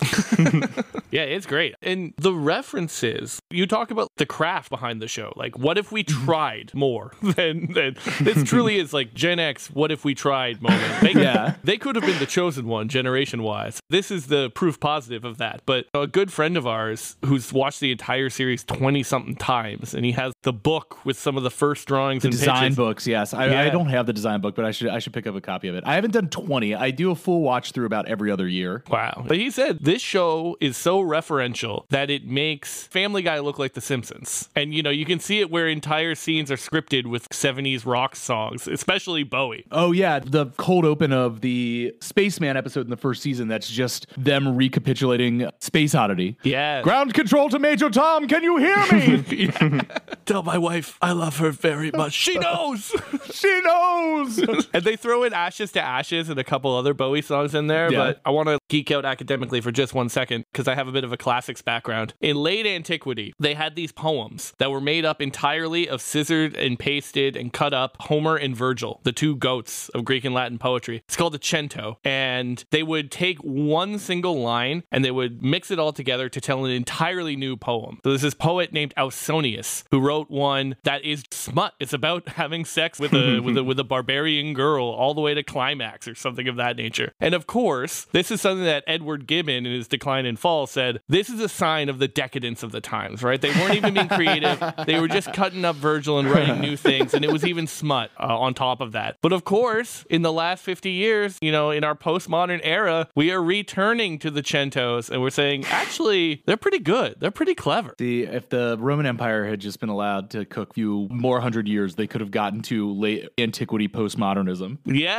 Yeah, it's great. And the references, you talk about the craft behind the show. Like, what if we tried more than this truly is like Gen X, what if we tried moment. They could have been the chosen one generation-wise. This is the proof positive of that. But a good friend of ours who's watched the entire series 20-something times, and he has the book with some of the first drawings and design pitches. Books, yes. I don't have the design book, but I should pick up a copy of it. I haven't done 20. I do a full watch through about every other year. Wow. But he said this show is so referential that it makes Family Guy look like The Simpsons. And, you know, you can see it where entire scenes are scripted with 70s rock songs, especially Bowie. Oh, yeah. The cold open of the Spaceman episode in the first season, that's just them recapitulating Space Oddity. Yeah. Ground control to Major Tom, can you hear me? Tell my wife I love her very much. She knows! She knows! And they throw in Ashes to Ashes and a couple other Bowie songs in there, but I want to geek out academically for just 1 second because I have a bit of a classics background. In late antiquity, they had these poems that were made up entirely of scissored and pasted and cut up Homer and Virgil, the two goats of Greek and Latin poetry. It's called a cento, and they would take one single line and they would mix it all together to tell an entirely new poem. So there's this poet named Ausonius who wrote one that is smut. It's about having sex with a barbarian girl all the way to climax or something of that nature. And of course, this is something that Edward Gibbon in his Decline and Fall said, this is a sign of the decadence of the times, right? They weren't even being creative. They were just cutting up Virgil and writing new things, and it was even smut on top of that. But of course, in the last 50 years, you know, in our postmodern era, we are returning to the centos, and we're saying, actually, they're pretty good. They're pretty clever. See, if the Roman Empire had just been allowed to cook a few more 100 years, they could have gotten to late antiquity postmodernism.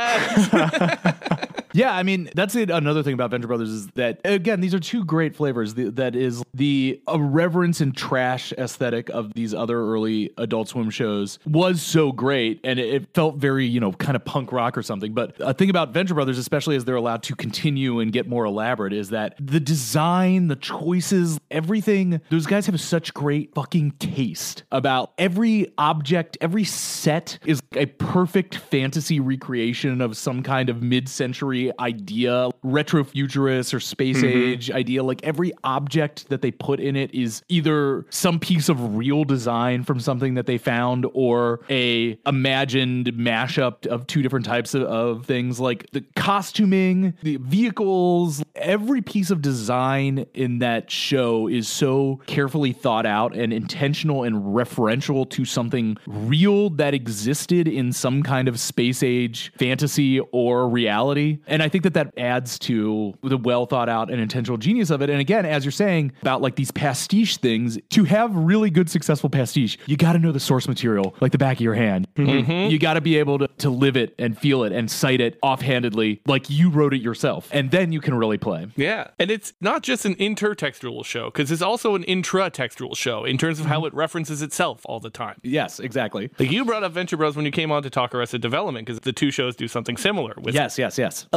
Yeah. Yeah, I mean, that's it. Another thing about Venture Brothers is that, again, these are two great flavors. That is the irreverence and trash aesthetic of these other early Adult Swim shows was so great, and it felt very, you know, kind of punk rock or something. But a thing about Venture Brothers, especially as they're allowed to continue and get more elaborate, is that the design, the choices, everything, those guys have such great fucking taste about every object, every set is a perfect fantasy recreation of some kind of mid-century idea, retrofuturist or space age idea. Like every object that they put in it is either some piece of real design from something that they found or a imagined mashup of two different types of things. Like the costuming, the vehicles, every piece of design in that show is so carefully thought out and intentional and referential to something real that existed in some kind of space age fantasy or reality. And I think that adds to the well thought out and intentional genius of it. And again, as you're saying about like these pastiche things, to have really good, successful pastiche, you got to know the source material like the back of your hand. You got to be able to live it and feel it and cite it offhandedly like you wrote it yourself. And then you can really play. Yeah. And it's not just an intertextual show, because it's also an intratextual show in terms of how it references itself all the time. Yes, exactly. Like you brought up Venture Bros when you came on to talk Arrested Development, because the two shows do something similar. With yes. a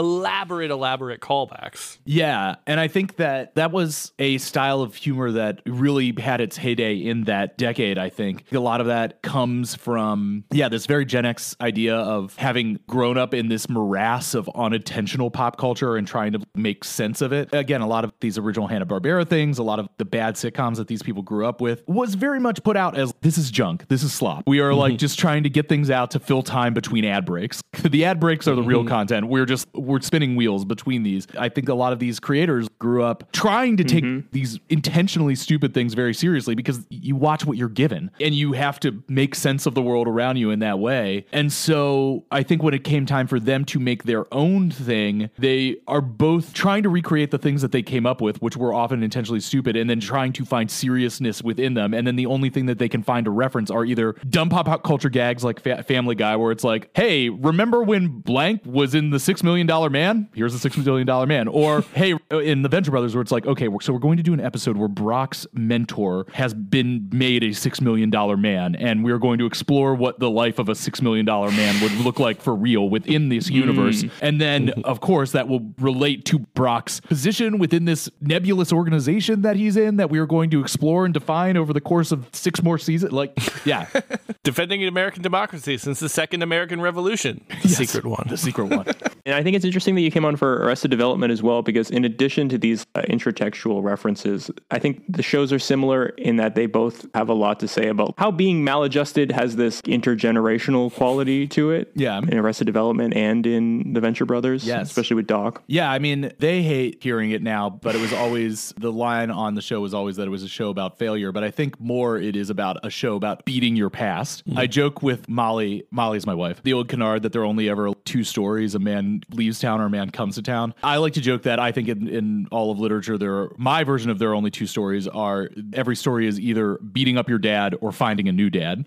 elaborate callbacks. Yeah, and I think that was a style of humor that really had its heyday in that decade, I think. A lot of that comes from, this very Gen X idea of having grown up in this morass of unintentional pop culture and trying to make sense of it. Again, a lot of these original Hanna-Barbera things, a lot of the bad sitcoms that these people grew up with was very much put out as, this is junk, this is slop. We are like just trying to get things out to fill time between ad breaks. The ad breaks are the real content. We're spinning wheels between these. I think a lot of these creators grew up trying to take these intentionally stupid things very seriously because you watch what you're given and you have to make sense of the world around you in that way. And so I think when it came time for them to make their own thing, they are both trying to recreate the things that they came up with, which were often intentionally stupid, and then trying to find seriousness within them. And then the only thing that they can find to reference are either dumb pop culture gags like Family Guy, where it's like, hey, remember when blank was in the $6 Million Man? Here's the $6 Million Man. Or, hey, in the Venture Brothers, where it's like, okay, so we're going to do an episode where Brock's mentor has been made a $6 Million man, and we're going to explore what the life of a $6 Million man would look like for real within this universe. And then, of course, that will relate to Brock's position within this nebulous organization that he's in that we are going to explore and define over the course of 6 more seasons. Like, yeah. Defending American democracy since the Second American Revolution. The secret one. The secret one. And I think it's interesting that you came on for Arrested Development as well, because in addition to these intertextual references, I think the shows are similar in that they both have a lot to say about how being maladjusted has this intergenerational quality to it. Yeah. In Arrested Development and in The Venture Brothers. Yes. Especially with Doc. Yeah, I mean, they hate hearing it now, but it was always, the line on the show was always that it was a show about failure, but I think more it is about a show about beating your past. I joke with Molly's my wife, the old canard that there are only ever 2 stories, a man leaves town or a man comes to town. I like to joke that I think in all of literature, my version of there are only 2 stories are every story is either beating up your dad or finding a new dad.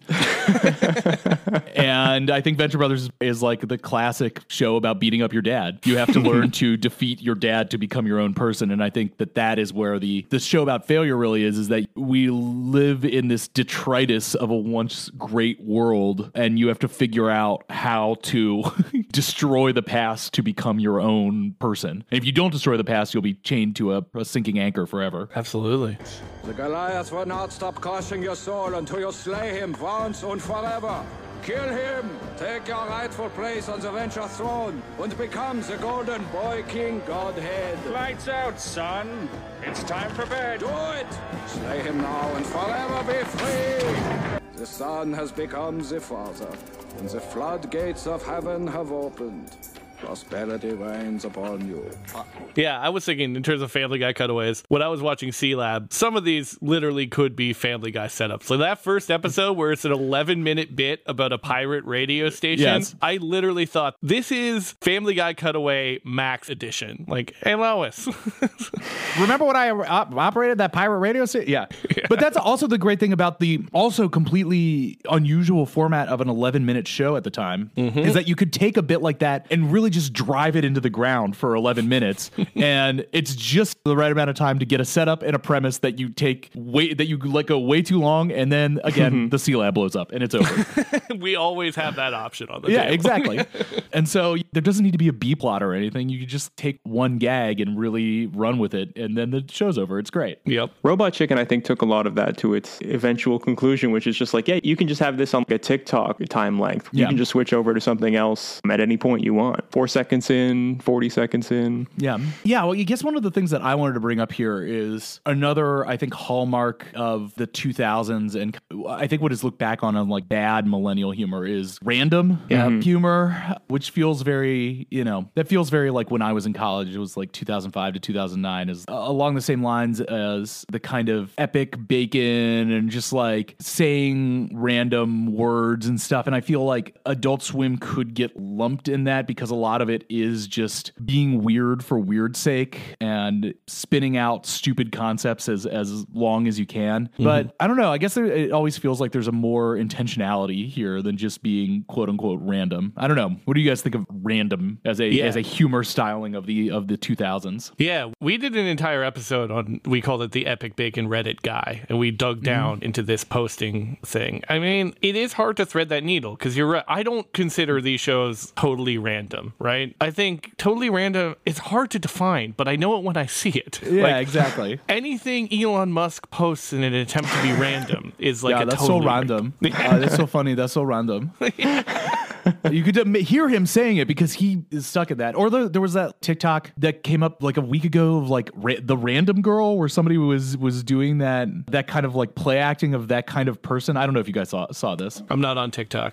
And I think Venture Brothers is like the classic show about beating up your dad. You have to learn to defeat your dad to become your own person. And I think that is where the show about failure really is that we live in this detritus of a once great world, and you have to figure out how to destroy the past to become your own person. And if you don't destroy the past, you'll be chained to a sinking anchor forever. Absolutely. The Goliath will not stop crushing your soul until you slay him once and forever. Kill him, take your rightful place on the Venture throne, and become the Golden Boy King Godhead. Lights out, son. It's time for bed. Do it! Slay him now and forever be free! The Son has become the Father, and the floodgates of heaven have opened. Prosperity reigns upon you. Yeah, I was thinking in terms of Family Guy cutaways, when I was watching C-Lab, some of these literally could be Family Guy setups. So that first episode where it's an 11-minute bit about a pirate radio station, yes. I literally thought, this is Family Guy Cutaway Max Edition. Like, hey, Lois. Remember when I operated that pirate radio station? Yeah. But that's also the great thing about the also completely unusual format of an 11-minute show at the time, is that you could take a bit like that and really just drive it into the ground for 11 minutes. And it's just the right amount of time to get a setup and a premise that you let go way too long. And then again, the C-Lab blows up and it's over. We always have that option on the Yeah, table. exactly. And so there doesn't need to be a B plot or anything. You can just take one gag and really run with it. And then the show's over. It's great. Yep. Robot Chicken, I think, took a lot of that to its eventual conclusion, which is just like, yeah, you can just have this on like a TikTok time length. You can just switch over to something else at any point you want. 4 seconds in, 40 seconds in. Yeah. Well, I guess one of the things that I wanted to bring up here is another, I think, hallmark of the 2000s. And I think what is looked back on like bad millennial humor is random humor, which feels very, that feels very like when I was in college. It was like 2005 to 2009 is along the same lines as the kind of epic bacon and just like saying random words and stuff. And I feel like Adult Swim could get lumped in that because a lot of it is just being weird for weird's sake and spinning out stupid concepts as long as you can. But I don't know. I guess it always feels like there's a more intentionality here than just being quote unquote random. I don't know. What do you guys think of random as a humor styling of the 2000s? Yeah, we did an entire episode on, we called it the Epic Bacon Reddit Guy, and we dug down into this posting thing. I mean, it is hard to thread that needle because you're right. I don't consider these shows totally random. right? I think totally random, it's hard to define, but I know it when I see it. Yeah, exactly. Anything Elon Musk posts in an attempt to be random is like that's totally so random. That's so funny. That's so random. You could hear him saying it because he is stuck at that. Or there was that TikTok that came up like a week ago of like the random girl, where somebody was doing that kind of like play acting of that kind of person. I don't know if you guys saw this. I'm not on TikTok.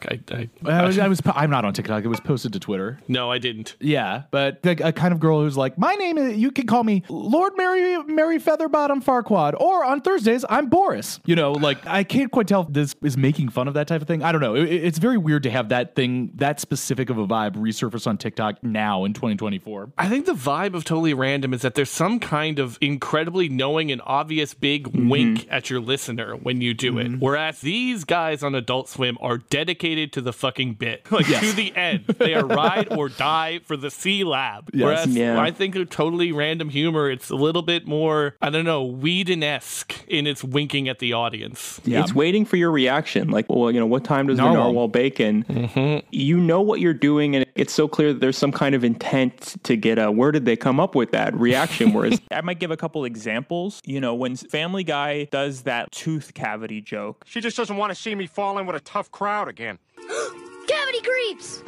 I'm not on TikTok. It was posted to Twitter. No, I didn't. Yeah, but a kind of girl who's like, my name is, you can call me Lord Mary Featherbottom Farquaad, or on Thursdays I'm Boris. You know, like I can't quite tell if this is making fun of that type of thing. I don't know. It's very weird to have that thing, that specific of a vibe, resurface on TikTok now in 2024. I think the vibe of Totally Random is that there's some kind of incredibly knowing and obvious big wink at your listener when you do it. Whereas these guys on Adult Swim are dedicated to the fucking bit, like to the end. They are ride or die for the C Lab. Yes. Whereas I think of Totally Random humor, it's a little bit more, I don't know, Whedon-esque in its winking at the audience. Yeah. It's waiting for your reaction. Like, well, you know, what time does the narwhal bacon? You know what you're doing, and it's so clear that there's some kind of intent to get a, where did they come up with that reaction? Whereas I might give a couple examples. You know, when Family Guy does that tooth cavity joke. She just doesn't want to see me fall in with a tough crowd again. Cavity creeps!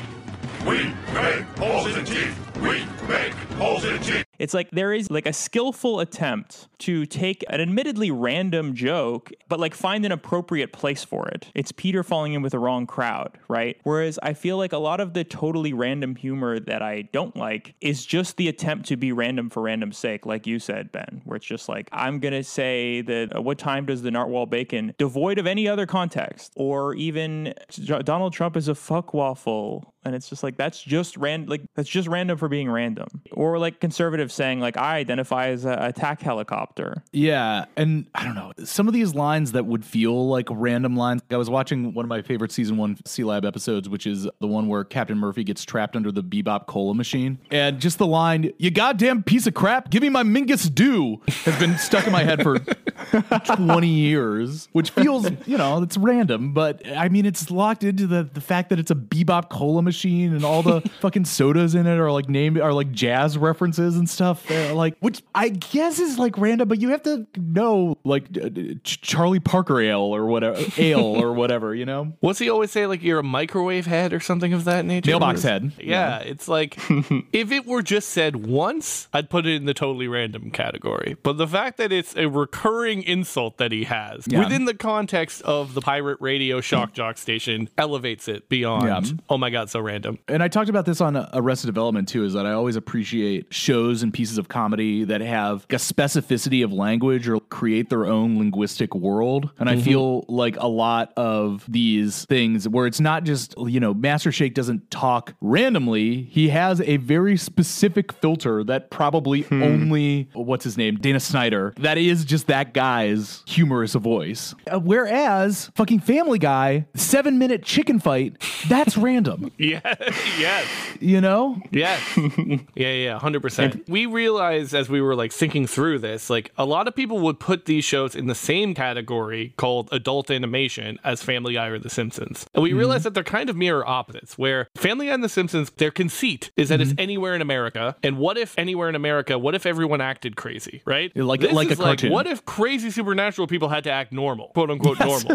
We make holes in teeth. We make holes in teeth. It's like there is like a skillful attempt to take an admittedly random joke, but like find an appropriate place for it. It's Peter falling in with the wrong crowd, right? Whereas I feel like a lot of the totally random humor that I don't like is just the attempt to be random for random's sake, like you said, Ben, where it's just like, I'm going to say that what time does the narwhal bacon, devoid of any other context, or even Donald Trump is a fuck waffle. And it's just like, that's just random for being random. Or like conservatives saying like, I identify as a attack helicopter. Yeah. And I don't know, some of these lines that would feel like random lines. I was watching one of my favorite season 1 C-Lab episodes, which is the one where Captain Murphy gets trapped under the Bebop cola machine. And just the line, you goddamn piece of crap, give me my Mingus Dew, has been stuck in my head for 20 years, which feels, you know, it's random. But I mean, it's locked into the fact that it's a Bebop cola machine and all the fucking sodas in it are like jazz references and stuff. Like, which I guess is like random, but you have to know like Charlie Parker ale or whatever, you know? What's he always say? Like, you're a microwave head or something of that nature? Mailbox head. Yeah, it's like, if it were just said once, I'd put it in the totally random category. But the fact that it's a recurring insult that he has within the context of the pirate radio shock jock station elevates it beyond, oh my God, so random. And I talked about this on Arrested Development too, is that I always appreciate shows and pieces of comedy that have a specificity of language or create their own linguistic world. And I feel like a lot of these things where it's not just, you know, Master Shake doesn't talk randomly. He has a very specific filter that probably only, what's his name? Dana Snyder. That is just that guy's humorous voice. Whereas fucking Family Guy, 7-minute chicken fight, that's random. Yeah. Yes. You know? Yes. Yeah, 100%. We realized as we were like thinking through this, like a lot of people would put these shows in the same category called adult animation as Family Guy or The Simpsons. And we realized that they're kind of mirror opposites, where Family Guy and The Simpsons, their conceit is that it's anywhere in America. And what if anywhere in America, what if everyone acted crazy, right? Like a cartoon. What if crazy supernatural people had to act normal, quote unquote normal?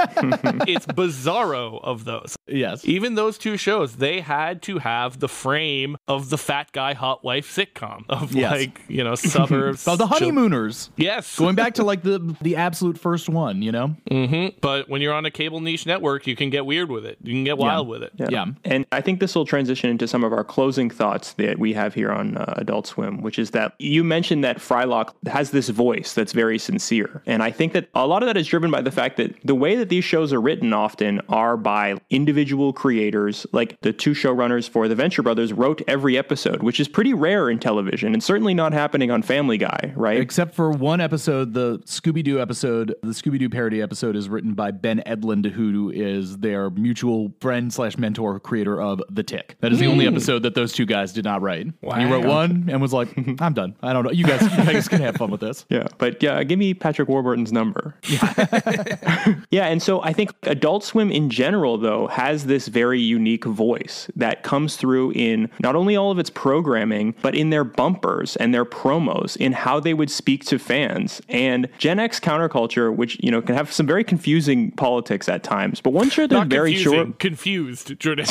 It's bizarro of those. Yes. Even those two shows, they had to have the frame of the fat guy hot wife sitcom of like, you know, suburbs. Of the Honeymooners. Yes. Going back to like the absolute first one, you know? But when you're on a cable niche network, you can get weird with it. You can get wild with it. Yeah. And I think this will transition into some of our closing thoughts that we have here on Adult Swim, which is that you mentioned that Frylock has this voice that's very sincere. And I think that a lot of that is driven by the fact that the way that these shows are written often are by individual creators. Like the two showrunners for The Venture Brothers wrote every episode, which is pretty rare in television. television, and certainly not happening on Family Guy, right? Except for one episode, the Scooby-Doo episode, the Scooby-Doo parody episode is written by Ben Edlund, who is their mutual friend / mentor creator of The Tick. That is the only episode that those two guys did not write. Wow. He wrote one and was like, I'm done. I don't know. You guys can have fun with this. Yeah, but yeah, give me Patrick Warburton's number. Yeah, and so I think Adult Swim in general, though, has this very unique voice that comes through in not only all of its programming, but in their bumpers and their promos, in how they would speak to fans. And Gen X counterculture, which, you know, can have some very confusing politics at times, but once you're Not very confusing, sure... confused, Jordan.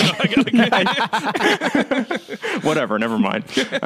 Whatever, never mind.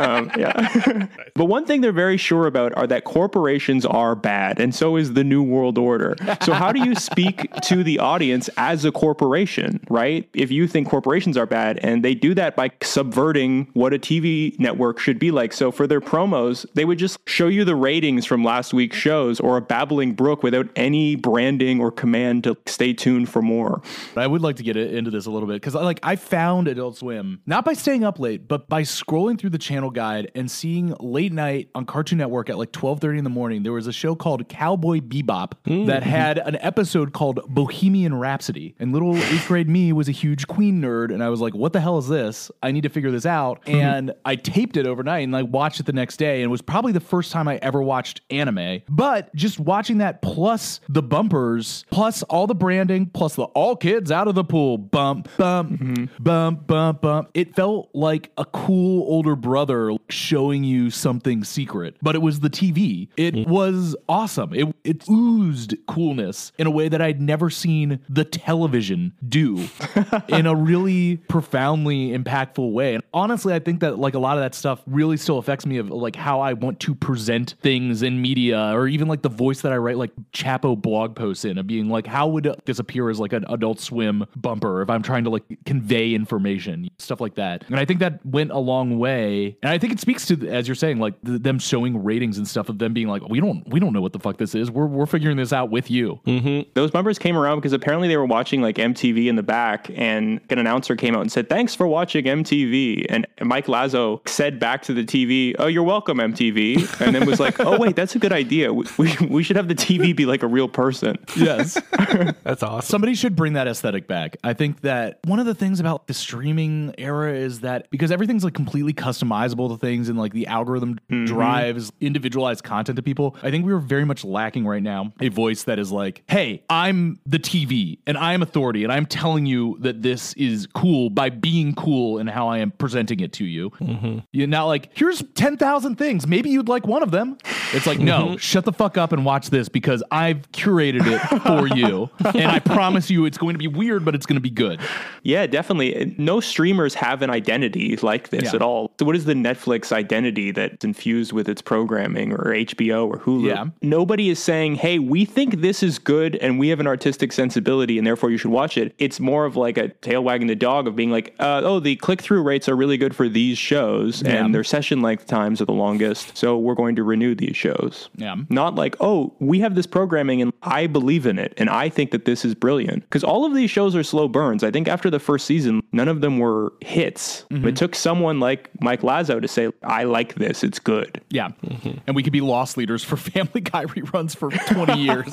Yeah. But one thing they're very sure about are that corporations are bad, and so is the New World Order. So how do you speak to the audience as a corporation, right? If you think corporations are bad, and they do that by subverting what a TV network should be like. So for their promos, they would just show you the ratings from last week's shows or a babbling brook without any branding or command to stay tuned for more. I would like to get into this a little bit because I found Adult Swim not by staying up late, but by scrolling through the channel guide and seeing late night on Cartoon Network at like 12:30 in the morning. There was a show called Cowboy Bebop that had an episode called Bohemian Rhapsody, and little 8th grade me was a huge Queen nerd, and I was like, what the hell is this? I need to figure this out. And I taped it overnight and I watched it the next day, and it was probably the first time I ever watched anime. But just watching that plus the bumpers, plus all the branding, plus the all kids out of the pool, bump, bump, bump, bump, bump. It felt like a cool older brother showing you something secret, but it was the TV. It was awesome. It oozed coolness in a way that I'd never seen the television do in a really profoundly impactful way. And honestly, I think that like a lot of that stuff really still affects me of like how I want to present things in media, or even like the voice that I write like Chapo blog posts in, of being like, how would this appear as like an Adult Swim bumper if I'm trying to like convey information, stuff like that. And I think that went a long way. And I think it speaks to, as you're saying, like them showing ratings and stuff of them being like, we don't know what the fuck this is. We're figuring this out with you. Those bumpers came around because apparently they were watching like MTV in the back, and an announcer came out and said, thanks for watching MTV. And Mike Lazo said back to the TV, oh, you're welcome, MTV. And then was like, oh, wait, that's a good idea. We should have the TV be like a real person. Yes. That's awesome. Somebody should bring that aesthetic back. I think that one of the things about the streaming era is that because everything's like completely customizable to things, and like the algorithm drives individualized content to people, I think we're very much lacking right now a voice that is like, hey, I'm the TV and I am authority and I'm telling you that this is cool by being cool in how I am presenting it to you. You're not like, here's 10,000 things. Maybe you'd like one of them. It's like, no, shut the fuck up and watch this because I've curated it for you. And I promise you it's going to be weird, but it's going to be good. Yeah, definitely. No streamers have an identity like this at all. So what is the Netflix identity that's infused with its programming, or HBO or Hulu? Yeah. Nobody is saying, hey, we think this is good and we have an artistic sensibility and therefore you should watch it. It's more of like a tail wagging the dog of being like, oh, the click-through rates are really good for these shows and their session length times are the longest, so we're going to renew these shows. Yeah. Not like, oh, we have this programming and I believe in it and I think that this is brilliant. Because all of these shows are slow burns. I think after the first season, none of them were hits. It took someone like Mike Lazo to say, I like this, it's good. Yeah. And we could be loss leaders for Family Guy reruns for 20 years.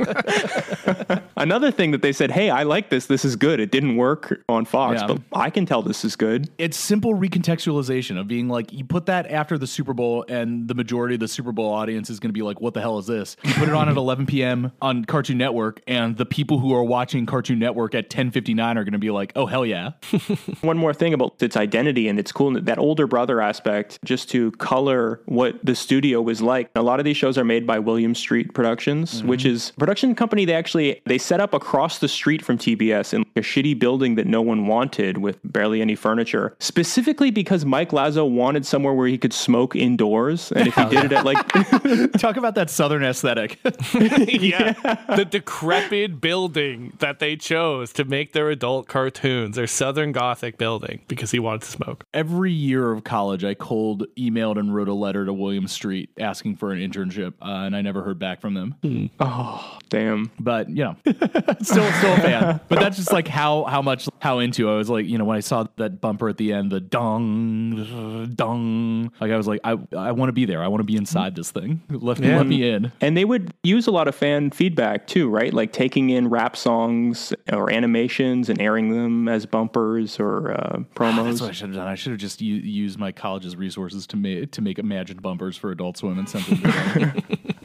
Another thing that they said, hey, I like this is good. It didn't work on Fox, but I can tell this is good. It's simple recontextualization of being like, you put that after the Super Bowl and the majority of the Super Bowl audience is going to be like, what the hell is this? You put it on at 11 p.m. on Cartoon Network, and the people who are watching Cartoon Network at 10:59 are going to be like, oh, hell yeah. One more thing about its identity and its cool, that older brother aspect, just to color what the studio was like. A lot of these shows are made by William Street Productions, which is a production company they set up across the street from TBS in a shitty building that no one wanted with barely any furniture, specifically because Mike Lazo wanted somewhere where he could smoke indoors. And if he did it at like... Talk about that Southern aesthetic. The decrepit building that they chose to make their adult cartoons, their Southern Gothic building, because he wanted to smoke. Every year of college, I cold emailed and wrote a letter to William Street asking for an internship, and I never heard back from them. Oh, damn. But, you know, still a fan. But that's just like how much how into I was like, you know, when I saw that bumper at the end, the dong, dong, like I was like, I want to be there. I want to be inside this thing. Let me in. And they would use a lot of fan feedback too, right? Like taking in rap songs or animations and airing them as bumpers or promos. That's what I should have done. I should have just used my college's resources to make imagined bumpers for Adult Swim and sent them to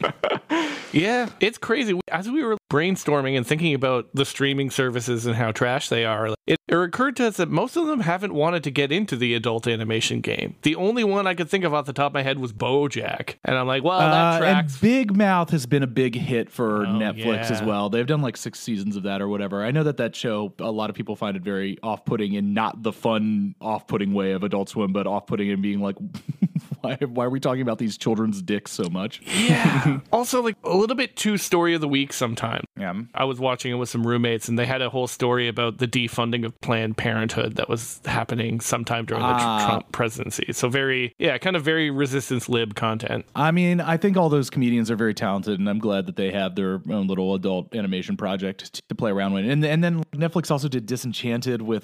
Yeah, it's crazy. As we were brainstorming and thinking about the streaming services and how trash they are, it occurred to us that most of them haven't wanted to get into the adult animation game. The only one I could think of off the top of my head was BoJack. And I'm like, well, that tracks. And Big Mouth has been a big hit for Netflix as well. They've done like 6 seasons of that or whatever. I know that show, a lot of people find it very off-putting in not the fun, off-putting way of Adult Swim, but off-putting in being like, why are we talking about these children's dicks so much? Yeah. Also, like a little bit too story of the week sometimes. Yeah. I was watching it with some roommates, and they had a whole story about the defunding of Planned Parenthood that was happening sometime during the Trump presidency. So very resistance lib content. I mean, I think all those comedians are very talented, and I'm glad that they have their own little adult animation project to play around with. And then Netflix also did Disenchanted with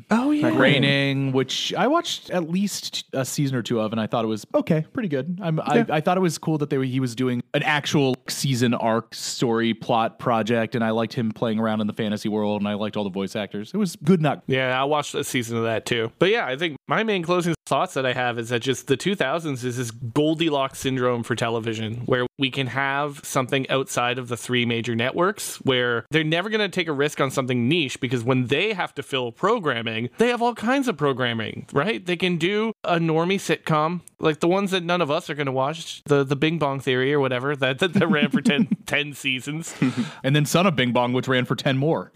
Raining, which I watched at least a season or 2 of, and I thought it was okay, pretty good. I thought it was cool that he was doing an actual season arc story plot project, and I liked him playing around in the fantasy world, and I liked all the voice actors. It was good. Yeah, I watched a season of that too. But yeah, I think my main closing thoughts that I have is that just the 2000s is this Goldilocks syndrome for television, where we can have something outside of the 3 major networks where they're never going to take a risk on something niche, because when they have to fill programming, they have all kinds of programming, right? They can do a normie sitcom, like the ones that none of us are going to watch, the Bing Bong Theory or whatever, that ran for 10 seasons. And then Son of Bing Bong, which ran for 10 more.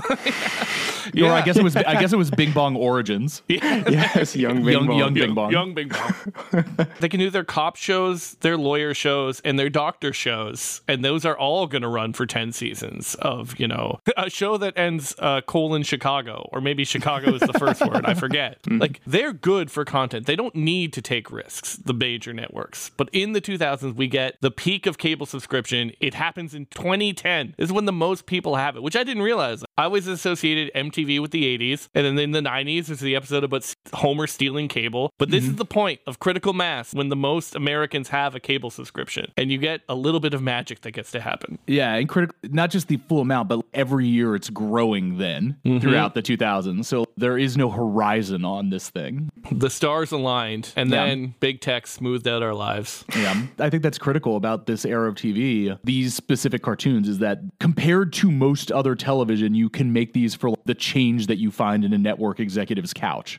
Yeah. Or I guess it was Bing Bong Origins. Yes, Young Bing Bong. Young Bing Bong. They can do their cop shows, their lawyer shows, and their doctor shows, and those are all going to run for 10 seasons of, you know, a show that ends Chicago, or maybe Chicago is the first word, I forget. Like, they're good for content. They don't need to take risks, the major networks. But in the 2000s, we get the peak of cable subscription. It happens in 2010. This is when the most people have it, which I didn't realize. I always associated MTV with the 80s, and then in the 90s is the episode about Homer stealing cable. But this is the point of critical mass, when the most Americans have a cable subscription, and you get a little bit of magic that gets to happen. Yeah, and not just the full amount, but every year it's growing then throughout the 2000s. So there is no horizon on this thing. The stars aligned, and then big tech smoothed out our lives. Yeah, I think that's critical about this era of TV. These specific cartoons is that compared to most other television, you can make these for the change that you find in a network executive's couch.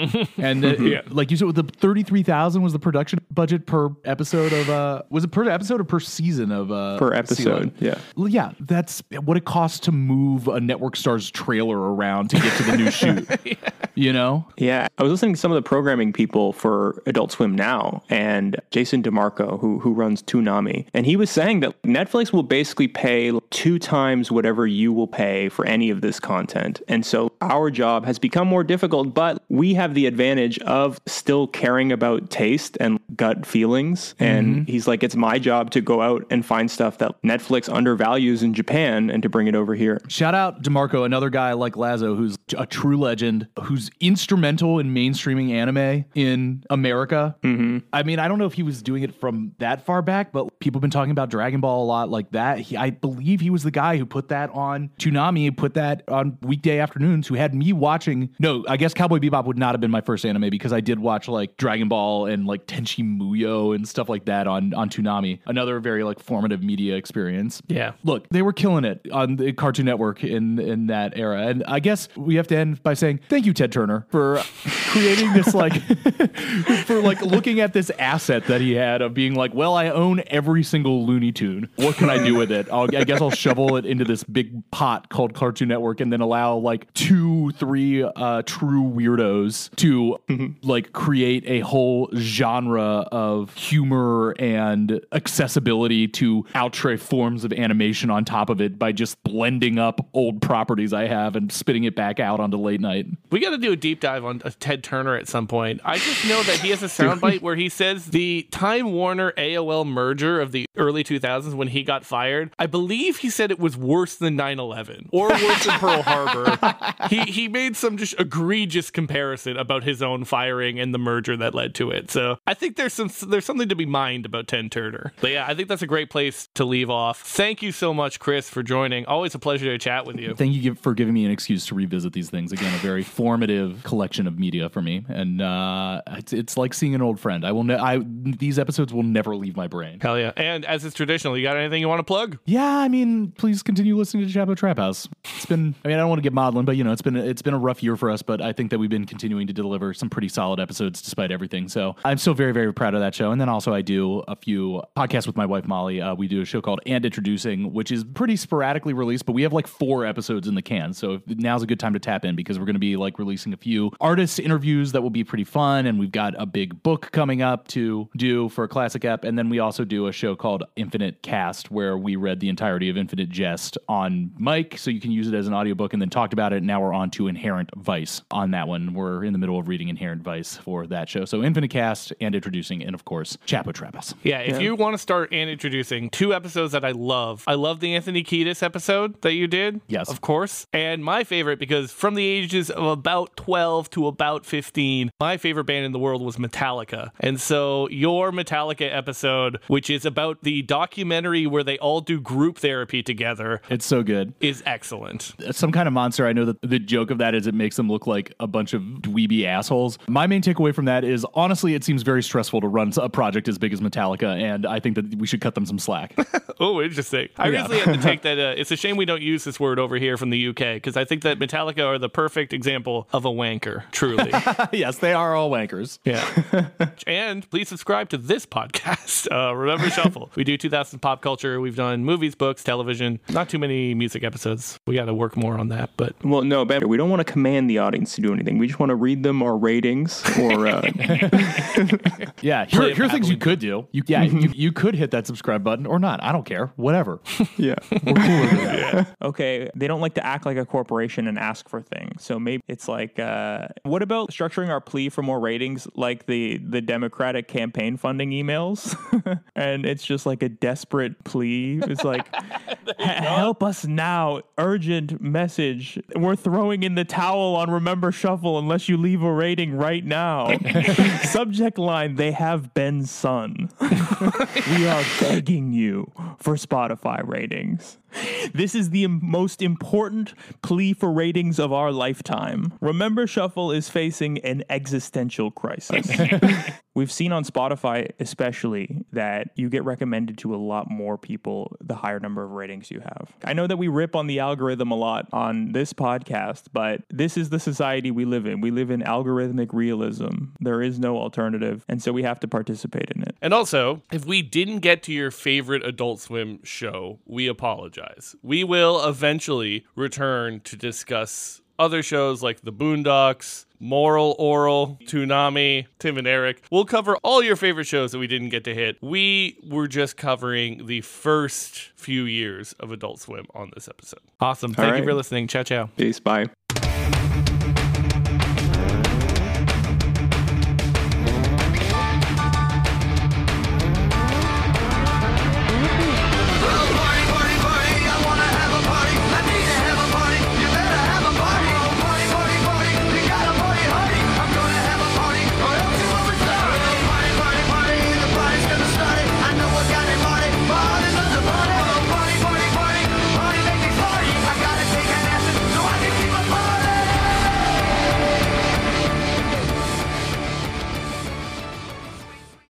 And like you said, the $33,000 was the production budget per episode of was it per episode or per season of per episode? Yeah. Well, yeah, that's what it costs to move a network star's trailer around to get to the new shoot. You know? Yeah, I was listening to some of the programming people for Adult Swim now, and Jason DeMarco, who runs Toonami, and he was saying that Netflix will basically pay 2 times whatever you will pay for any of this content. And so our job has become more difficult, but we have the advantage of still caring about taste and gut feelings. And he's like, it's my job to go out and find stuff that Netflix undervalues in Japan and to bring it over here. Shout out DeMarco, another guy like Lazo, who's a true legend, who's instrumental in mainstreaming anime in America. I mean, I don't know if he was doing it from that far back, but people have been talking about Dragon Ball a lot like that. I believe he was the guy who put that on Toonami, put that on weekday afternoons, who had me watching. No, I guess Cowboy Bebop would not have been my first anime, because I did watch like Dragon Ball and like Tenchi Muyo and stuff like that on Toonami. Another very like formative media experience. Yeah. Look, they were killing it on the Cartoon Network in that era. And I guess we have to end by saying thank you, Ted Turner, for creating this like for like looking at this asset that he had of being like, well, I own every single Looney Tune. What can I do with it? I guess I'll shovel it into this big pot called Cartoon Network, and then allow like 2-3 true weirdos shows to like create a whole genre of humor and accessibility to outre forms of animation on top of it by just blending up old properties I have and spitting it back out onto late night. We got to do a deep dive on Ted Turner at some point. I just know that he has a soundbite where he says the Time Warner AOL merger of the early 2000s when he got fired, I believe he said it was worse than 9/11 or worse than Pearl Harbor. He made some just egregious comparison about his own firing and the merger that led to it. So I think there's something to be mined about Ted Turner. But yeah, I think that's a great place to leave off. Thank you so much, Chris, for joining. Always a pleasure to chat with you. Thank you for giving me an excuse to revisit these things again. A very formative collection of media for me, and it's like seeing an old friend. These episodes will never leave my brain. Hell yeah! And as is traditional, you got anything you want to plug? Yeah, I mean, please continue listening to Chapo Trap House. It's been, I don't want to get maudlin, but it's been a rough year for us, but I think that we've been continuing to deliver some pretty solid episodes despite everything. So I'm still very, very proud of that show. And then also I do a few podcasts with my wife, Molly. We do a show called And Introducing, which is pretty sporadically released, but we have like 4 episodes in the can. So now's a good time to tap in because we're going to be like releasing a few artist interviews that will be pretty fun. And we've got a big book coming up to do for a classic ep. And then we also do a show called Infinite Cast, where we read the entirety of Infinite Jest on mic. So you can use it as an audiobook and then talked about it. And now we're on to Inherent Vice on that one. We're in the middle of reading Inherent Vice for that show. So Infinite Cast, And Introducing, and of course, Chapo Trap House. Yeah, if you want to start And Introducing, 2 episodes that I love. I love the Anthony Kiedis episode that you did. Yes. Of course. And my favorite, because from the ages of about 12 to about 15, my favorite band in the world was Metallica. And so your Metallica episode, which is about the documentary where they all do group therapy together. It's so good. Is excellent. Some kind of monster. I know that the joke of that is it makes them look like a bunch of dweeby assholes. My main takeaway from that is, honestly, it seems very stressful to run a project as big as Metallica, and I think that we should cut them some slack. Oh, interesting. I recently had to take that. It's a shame we don't use this word over here from the UK, because I think that Metallica are the perfect example of a wanker, truly. Yes, they are all wankers. Yeah. And please subscribe to this podcast, Remember Shuffle. We do 2000s pop culture. We've done movies, books, television. Not too many music episodes. We got to work more on that. But well, no, Ben, we don't want to command the audience to do anything. We just want to read them our ratings or yeah, here are things you could do. You could hit that subscribe button or not. I don't care. Whatever. Yeah. We're cool with that. Okay. They don't like to act like a corporation and ask for things. So maybe it's like, what about structuring our plea for more ratings like the Democratic campaign funding emails? And it's just like a desperate plea. It's like, help us now. Urgent message. We're throwing in the towel on Remember Shuffle unless you leave a rating right now. Subject line, they have Ben's son. We are begging you for Spotify ratings. This is the most important plea for ratings of our lifetime. Remember Shuffle is facing an existential crisis. We've seen on Spotify especially that you get recommended to a lot more people the higher number of ratings you have. I know that we rip on the algorithm a lot on this podcast, but this is the society we live in. We live in algorithmic realism. There is no alternative, and so we have to participate in it. And also, if we didn't get to your favorite Adult Swim show, we apologize. We will eventually return to discuss other shows like The Boondocks, Moral Oral, Toonami, Tim and Eric. We'll cover all your favorite shows that we didn't get to hit. We were just covering the first few years of Adult Swim on this episode. Awesome. Thank you for listening. Ciao, ciao. Peace. Bye.